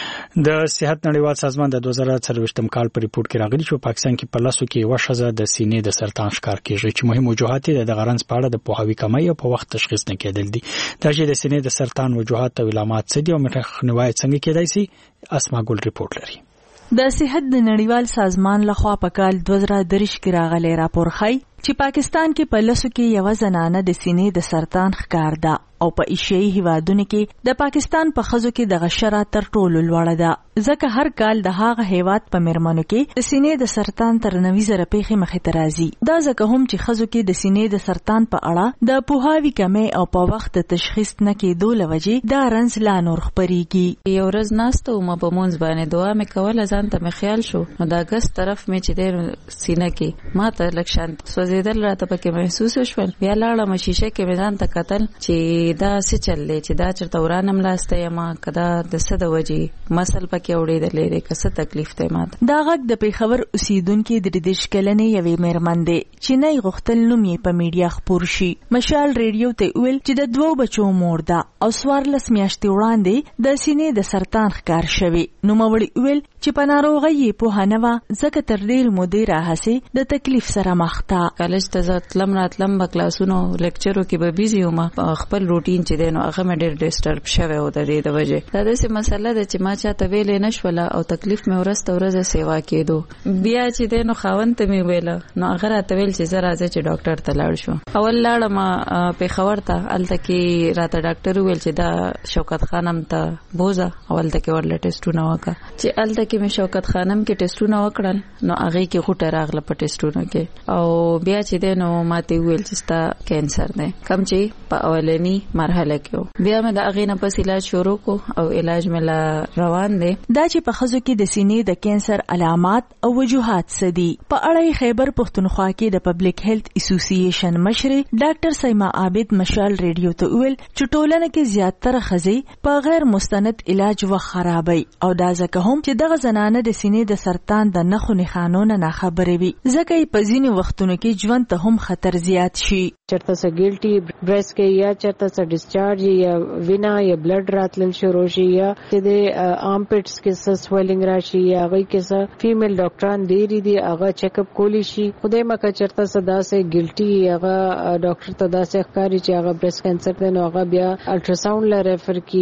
د صحت نړیوال سازمان د دوه زره څلوېښتم کال په ریپورت کې راغلي چې په پاکستان کې په لاسو کې یو شزه د سینې د سرطان ښکار کیږي چې مهم وجوهات د غرنز په اړه د پوهاوی کمی او په وخت تشخیص نه کېدل دي. دا چې د سینې د سرطان وجوهات او علامات څه دي او مخنیوي څنګه کېدای شي، اسما ګل ریپورت لري. د صحت د نړیوال سازمان لخوا په کال دوه زره دریش کې راغلی راپور ښيي چې پاکستان کې په لاسو کې یو زنانه د سینې د سرطان ښکار ده او په ایشیایي هیوادونو کې د پاکستان په ښځو کې د غشره تر ټولو لوړه ده، ځکه هر کال د هغه هیواد په میرمنو کې د سینې د سرطان تر نوي زره پیښې مخې ته راځي. دا ځکه هم چې ښځو کې د سینې د سرطان په اړه د پوهاوي کمی او په وخت د تشخیص نه کېدو له وجې دا رنځ لا نور خپرېږي. یو ورځ ناسته وم په مونځ باندې دعا مې کوله، ځان ته مې خیال شو نو د اګست طرف مې چې دی سینه کې ما ته لږ شانت سوځېدل راته پکې محسوس شول. بیا لاړم شیشه کې مې ځان ته کتل چې دا څه چل دی، چې دا چېرته ورانم لاسته یم که دا د څه د وجې مسل پکې اورېدلی دی که څه تکلیف دی ماته. دا غږ د پېښور اوسېدونکې د دېرش کلنې یوې میرمن دی چې نه یې غوښتل نوم یې په میډیا خپور شي. مشال ریډیو ته وویل چې د دوو بچو مور ده او څوارلس میاشتې وړاندې د سینې د سرطان ښکار شوی. نوموړي وویل چې په ناروغۍ یې پوهه نه وه، ځکه تر ډېرې مودې راهیسې د تکلیف سره مخ ده. کالج ته زه تلم راتلم به کلاسونو لیکچرو کې به بیزي وم، خپل روټین چې دی نو هغه مې ډېر ډسټرب شوی و د دې د وجې. دا داسې مسله ده چې ما چاته ویلې نه شوله او تکلیف مې ورځ ته ورځ سیوا کېدو. بیا چې دی نو خاوند ته مې ویله نو هغه راته ویل چې زه راځه چې ډاکټر ته لاړ شو. اول لاړم پېښور ته، هلته کې راته ډاکټر وویل چې دا شوکت خانم ته بوځه او هلته کې ورله ټسټونه وکړه. چې هلته کې مې شوکت خانم کې ټسټونه وکړل نو هغې کې غوټه راغله په ټسټونو کې او بیا چې دی نو ما ته وویل چې ستا کینسر دی، کم چې په اولني مرحله کې و. بیا مې د هغې نه پس علاج شروع کو او علاج مې لا روان دی. دا چې په ښځو کې د سینې د کینسر علامات او وجوهات څه دي په اړه خیبر پښتونخوا کې د پبلک هیلث اسوسییشن مشرې ډاکټر سیما عابد مشال ریډیو ته وویل چې ټولنه کې زیاتره ښځې په غیر مستند علاج وخت خرابوي او دا ځکه هم چې دغه زنانه د سینې د سرطان د نښو نښانو نه ناخبرې وي، ځکه یې په ځینې وختونو کې ژوند ته هم خطر زیات شي. چرته څه ګیلټي برس کې یا چرته څه ډسچارج یا وینا یا بلډ راتلل شروع شي یا د آرمپټس کې څه سویلنګ راشي یا هغه کې څه فیمیل ډاکټران ډېری دي هغه چیک اپ کولی شي. خدای مکه چرته څه داسې ګیلټي هغه ډاکټر ته داسې ښکاري چې هغه برس کینسر دی نو هغه بیا الټراساوند لا ریفر کی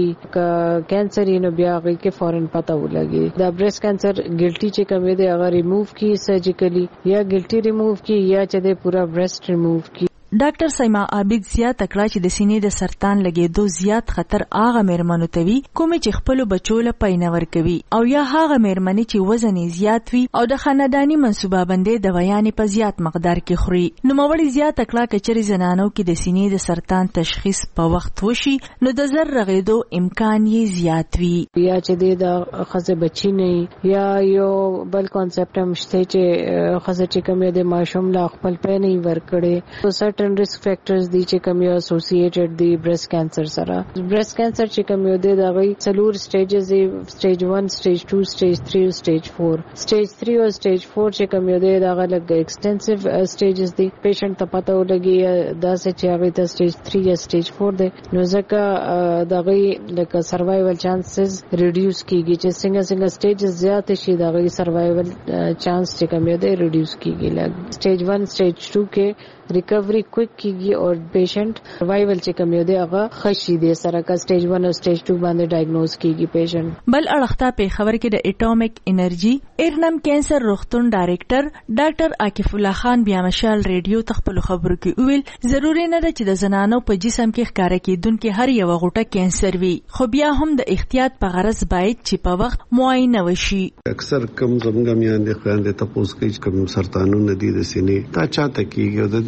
کینسر نو بیا هغه کې فورن پته ولګي. دا برس کینسر ګیلټي چې کوم دی هغه ریموو کی سرجیکلی یا ګیلټي ریموو کی یا چې د پورا برست ریموو کی. ډاکټر سیما عابد زیات کړه چې د سینې د سرطان لګېدو زیات خطر هغه میرمنو ته وي کومې چې خپل بچو له پاینه ورکوي او یا هغه میرمنې چې وزن یې زیات وي او د خاندانی منصوبه بندۍ دوايانې په زیات مقدار کې خوري. نوموړي زیات کړه چې چېرې زنانو کې د سینې د سرطان تشخیص په وخت وشي نو د زر رغېدو امکان یې زیات وي. یا چې د ښځې بچی نه یا یو بل کانسپټ هم شته چې ښځه چې کوم د ماشوم لا خپل پی نه ورکړي risk factors دي چې کوم یو associated دي breast cancer سره. breast cancer چې کوم یو دی دا غي څلور سټیجز دي، stage one stage two stage three stage four. stage three او stage four چې کوم یو دی دا غلګ extensive stages دي، پیشنټ ته پته ولګي دا چې هغه ته stage three یا stage four دی نو ځکه دا غي لکه survival chances reduce کیږي چې څنګه څنګه stages زیات شي دا غي survival chance چې کوم یو دی reduce کیږي. لکه stage one stage two کې ریکوری کویک کیږي او پیشنٹ سروایول چې کوم یو دی هغه خشي دی سره کا سټیج one او سټیج two باندې ډایګنوز کیږي پیشنٹ. بل اړخته په خبر کې د اټومیک انرژي ایرنم کینسر روغتون ډایریکټر ډاکټر عاکف الله خان بیا مشال ریډیو تخپل خبرو کې ویل ضروري نه ده چې د زنانو په جسم کې ښکارا کېدونکې هر یو غوټه کینسر وي، خو بیا هم د احتیاط په غرض باید چې په وخت معاینه وشي. اکثر کم زمګم یاندې خويندې تاسو کې کوم سرطانونه دي د سینې تا چاته کیږي او د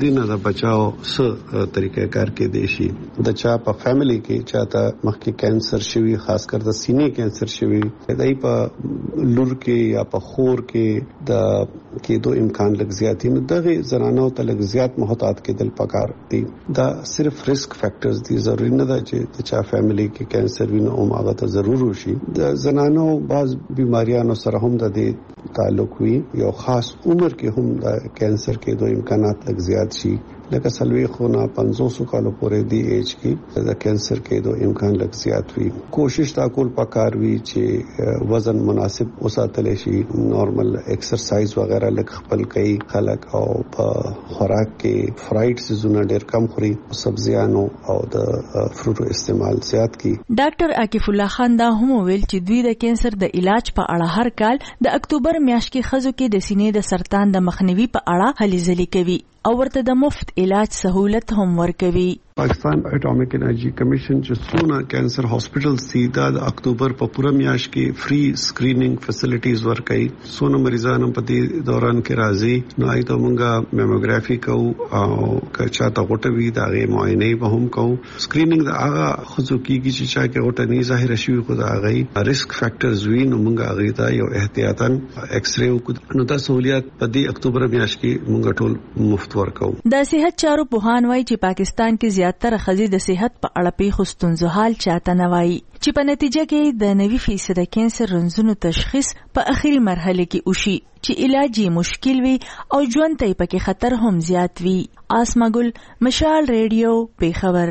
اغي نه د بچاو څه طریقې کار کې دی شي د چا په فیملی کې چاته مخکې کینسر شوی خاص کر د سینې کینسر شوی دای په لور کې یا په خور کې د کېدو امکان لږ زیات نه دغه زنانو ته لږ زیات محتاط کېدل پکار دي دا صرف ریسک فیکٹرز دي ضروري نه ده چې د چا فیملی کې کینسر ویني او هغه ته ضرور وشي د زنانو بعض بیماریانو سره هم د دې تعلق وي یو خاص عمر کې هم د کینسر کې دوه امکانات لږ زیات شي لکه سلوي خونه پنځوس کالو پورې دی ایج کې د کینسر کې دوه امکان لږ زیات وي کوشش تا کول پکار وي چې وزن مناسب وساتل شي نارمل ایکسرسایز وغیرہ لږ خپل کوي خلک او په خوراک کې فرایډ سيزونه ډېر کم خوري سبزیانو او د فروټو استعمال زیات کړي ډاکټر عاکف الله خان دا هم ویل چې دوی د کینسر د علاج په اړه هر کال د اکتوبر میاشت کې خزو کې د سینې د سرطان د مخنیوي په اړه هلې ځلې کوي او ورته د مفت علاج سہولت هم ورکوي پاکستان اټومیک انرژي کمیشن چې څونه کینسر هاسپټلز دي د اکتوبر په پوره میاشت کې فری سکرینینګ فیسیلیټیز ورکړي څونه مریضان په دې دوران کې راځي نو ایته مونږه میموګرافي کوو او کچا ته غوټوي دا غي معاینه به هم کوو سکرینینګ دا هغه خصو کیږي چې چا کې غوټه نه ظاهر شي خو دا غي ریسک فیکٹرز وی نو مونږه هغه ته یو احتیاطاً ایکس ری وکړو نو دا سہولیت په دې اکتوبر میاشت کې مونږ ټول مفت ورکو د صحت چارو پوهان وايي چې پاکستان کې زیاتره خزي د صحت په اړه پیښو ستونزو حال چاته نه وایي چې په نتیجه کې د نوي فیصد کینسر رنځونو تشخیص په اخري مرحله کې وشي چې علاج یې مشکل وي او ژوند ته پکې خطر هم زیات وي آسما ګل مشال ریډیو پیښور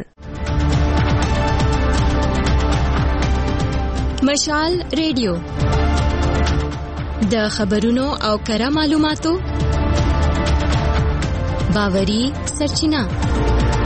مشال ریډیو د خبرونو او کره معلوماتو باوري سرچینه